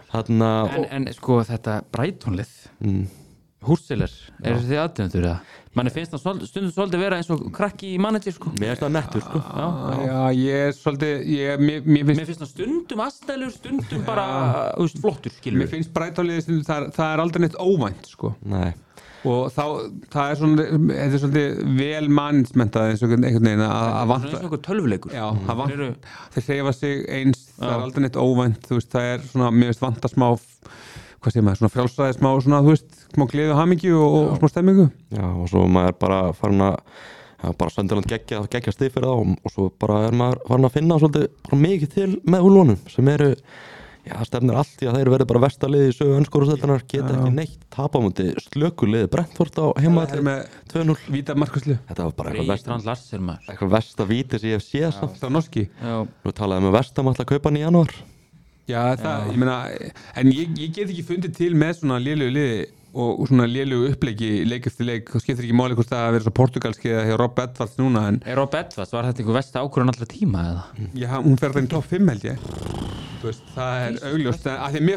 en sko þetta Brighton-lið Húrseler, þið aðdæmdur það? Manni finnst það stundum svolítið vera eins og krakki í manager sko Mér finnst það nettur sko Já, ég er svolítið Mér finnst það stundum aðstæðlur, stundum bara flottur skilur Mér finnst Brighton-liðið það er aldrei neitt óvænt sko Nei og það er svona, þetta er svolítið vel managementað eins og einhvern veginn að vanta Það er svona tölvuleikur Já, þeir hreyfa sig eins, það er aldrei neitt óvænt þú veist, það er svona, mér veist vanta smá hvað segir maður, svona frjálsræði smá svona, þú veist, smá gleði og hamingju og smá stemmingu Já, og svo maður bara farin að bara Sunderland geggja stig fyrir það og svo bara er maður farin að finna svolítið bara mikið til með úlvonum sem eru stefnir allt í að þeir verði bara verstaliði í sögu önskórasteldanar geta ekki neitt tapamöndi slökuliði Brentford á heimaðalli með 2-0 víta markaslu þetta var bara eitthvað versta víti sem ég hef séð samt það var norski nú talaði með Vestam alltaf að kaupa hann í janúar Já, það, ég meina en ég get ekki fundið til með svona lélegu liði og svona lélegu uppleiki leik eftir leik, þá skiptir ekki máli hvort það að vera svo portugalski eða hjá Rob Edwards núna Rob Edwards, var þetta einhver versta ákvörðun allra tíma eða? Já, hún fer það í top 5 held ég þú veist, það er augljóst af því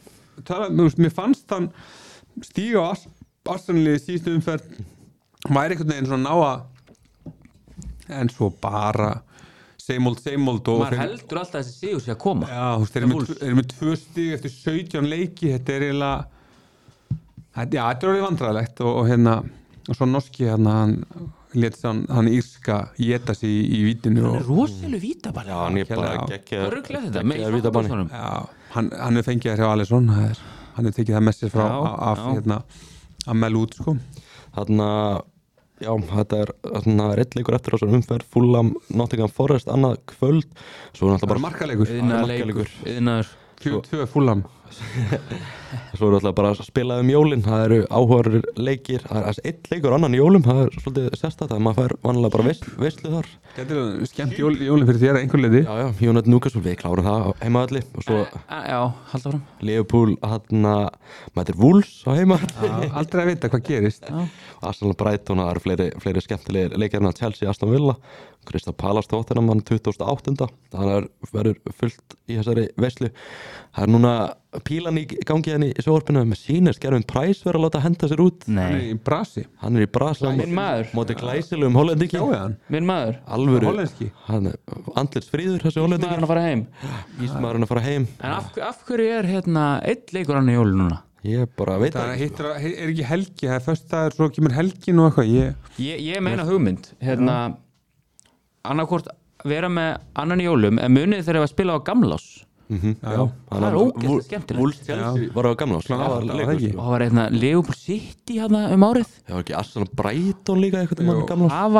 mér fannst hann stíga á Arsenalið síðustu umferð væri einhvern veginn svona ná en svo bara same old maður heldur alltaf þessi sigur sér að koma Já, þú veist, þeir eru með 2 stig eftir 17 leiki, þetta er eiginlega þetta er orðið vandræðilegt og hérna, og svo norski hann lét hann írska éta sig í vítinu hann er rosalega vítabann Já, hann er bara geggjaður Já, hann er fengið hjá Alisson hann er tekið það með sér frá af Melút sko þarna Já, þetta er reitt leikur eftir á þessar umferð Fulham, Nottingham Forest, annað kvöld Svo er bara markaleikur Iðnaður 4-2 Fulham Svo er alltaf bara að spila jólin það eru áhugaður leikir það er einn leikur annan í jólum það er svolítið sérstætt að maður fær vanlega bara veislu þar Þetta er skemmt jólin fyrir þér að einhver leiti Já, United Newcastle, við klárum það á heimavalli og svo halda fram Liverpool, mætir Wolves á heima Aldrei að vita hvað gerist Arsenal Brighton, það eru fleiri skemmtilegir leikir Chelsea, Aston Villa Crystal Palace Tottenham 2008 það verður fullt í þessari veislu það er núna pílan í gangi henni í sjónvarpinu með sýnir Gervin Price verður að láta henda sér út Hann er í Brasi minn maður móti glæsilegum hollendingi minn maður alvöru hollenski hann andlits fríður þessi hollendingi Ísmaðurinn að fara heim en af hverju er einn leikur hann í jólu núna? Ég bara veit það er ekki helgi, það er föstudagur svo kemur helgin og eitthvað ég meina hugmynd annarkvort vera með annan í jólum en munið þegar ég var að spila á Gamlás það er ógeðslega skemmtilegt Wolves Chelsea var á Gamlás og það var Liverpool City árið það var ekki Arsenal Brighton líka Gamlás hafa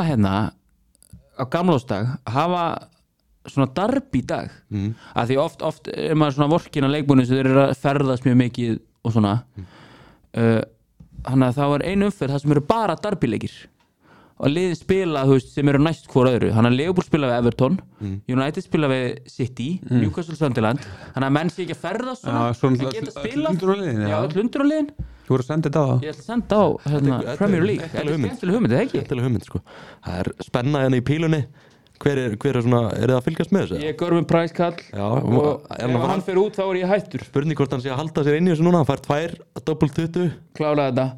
á Gamlásdag hafa svona derby dag af því oft er maður svona vorkin á leikbúinu sem þeir eru að ferðast mjög mikið og svona þannig að það var ein umferð það sem eru bara derbyleikir og liðin spila, þú veist, sem eru næst hvort öðru. Þannig að Liverpool spila við Everton, United spila við City, Newcastle Sunderland. Þannig að menn sé ekki að ferðast svona, svona en geta spilað. lundur á liðin, Já, lundur á liðin. Þú voru að senda þetta á það? Ég ætla að senda á Premier League. Þetta er skemmtileg hugmynd, eða ekki? Skemmtileg hugmynd, sko. Það er spenna hérna í pílunni. Hver er svona, er það að fylgjast með þessu? Ég er Görvin Price kall Já, og ef hann fer út þá er ég hættur. Spurning hvort hann sé að halda sér inn í þessu núna. Hann fær 2 double 20. Klára þetta.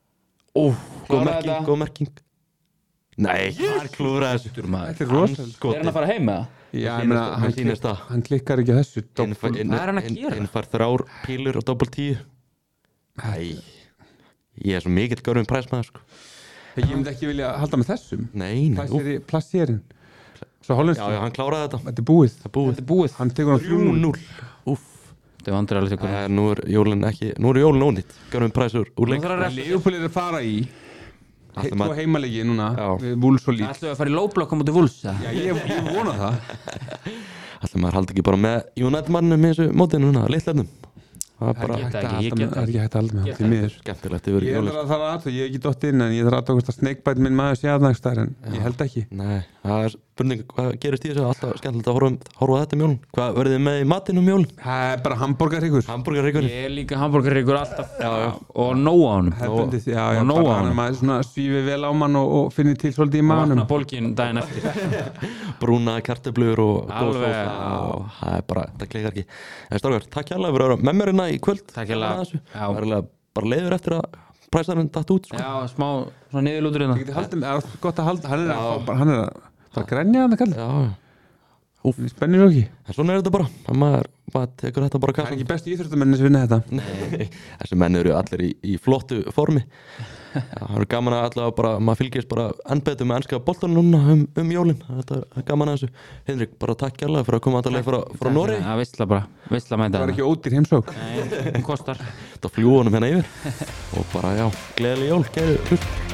Góð merking. Nei, hann klúðraði þessu. Þetta er rosalega. Er hann að fara heim með það? Já, ég meina, hann klikkar ekki að þessu. Hvað er hann að gera? Einn fær 3 pílur og double 10. Æ, ég er svo mikill Görvin Price maður, sko. Ég myndi ekki vilja halda með þessum. Nei, Plassérinn. Svo hollensk. Já, hann kláraði þetta. Þetta er búið. Þetta er búið. Hann tekur hann 3-0. Úff. Þetta er vandræðalegt ykkur. Nú er jólin ónýtt. Görvin Price úr leik. Leopold er að fara í Ætlum heimalegi núna Já. við Wolves og Leeds. Ætlum við að fara í lowblock á móti Wolves? Já, ég vona það. Ætlum maður haldi ekki bara með United mannum í þessu mótinu núna, litlefnum. Það er bara Ég get það Það ekki, ég get er ekki hægt að halda með Get það, því miður. skemmtilegt yfir Ég jólin. er að fara að ég hef ekki dott inn en ég þarf að hvort að snakebite minn maður sé aðnægst en ég held ekki. Nei, það er spurning hvað gerist í þessu, alltaf skemmtilegt að horfa á þetta um jólin. Hvað verðið þið með í matinn um jólin? Það er bara hamborgarhryggur. Hamburgerreikurinn. Ég er líka hamburgerreikur alltaf og nóg á honum. Hefðbundið, já, og nóg á bara honum. maður svona svífi vel á mann og finnir til svolítið í Vakna maðunum. bólgin daginn eftir. Brúna kartöflur og Alveg, góðsósa og það er bara, það klikkar ekki. En strákar, takk hérlega fyrir að vera með mér hérna í kvöld. Takk hérlega. Gaman að þessu. Já. Það er eiginlega bara leiður eftir að præsarinn datt út, sko. Já, smá svona niðurlútur hérna. Ég geti haldið með, það er gott að halda, hann er að fara að grenja hann að kalla. Já, Úf. Spennir þú ekki? en svona er þetta bara. Maður tekur þetta bara Það er kassan. ekki besti íþróttamenni sem vinna þetta. Nei, þessi menn eru allir í flottu formi. Það er gaman að allavega bara, maður fylgist bara enn betur með enska boltanum núna um jólin. Þetta er gaman að þessu. Hinrik, bara takk hérlega fyrir að koma allavega frá Noregi. Það veistla bara, veistla mæta Það var ekki ódýr heimsók. Nei, hún kostar. Þetta fljúa honum hérna yfir. Og bara, já, gleðileg jól, kæru hlustendur.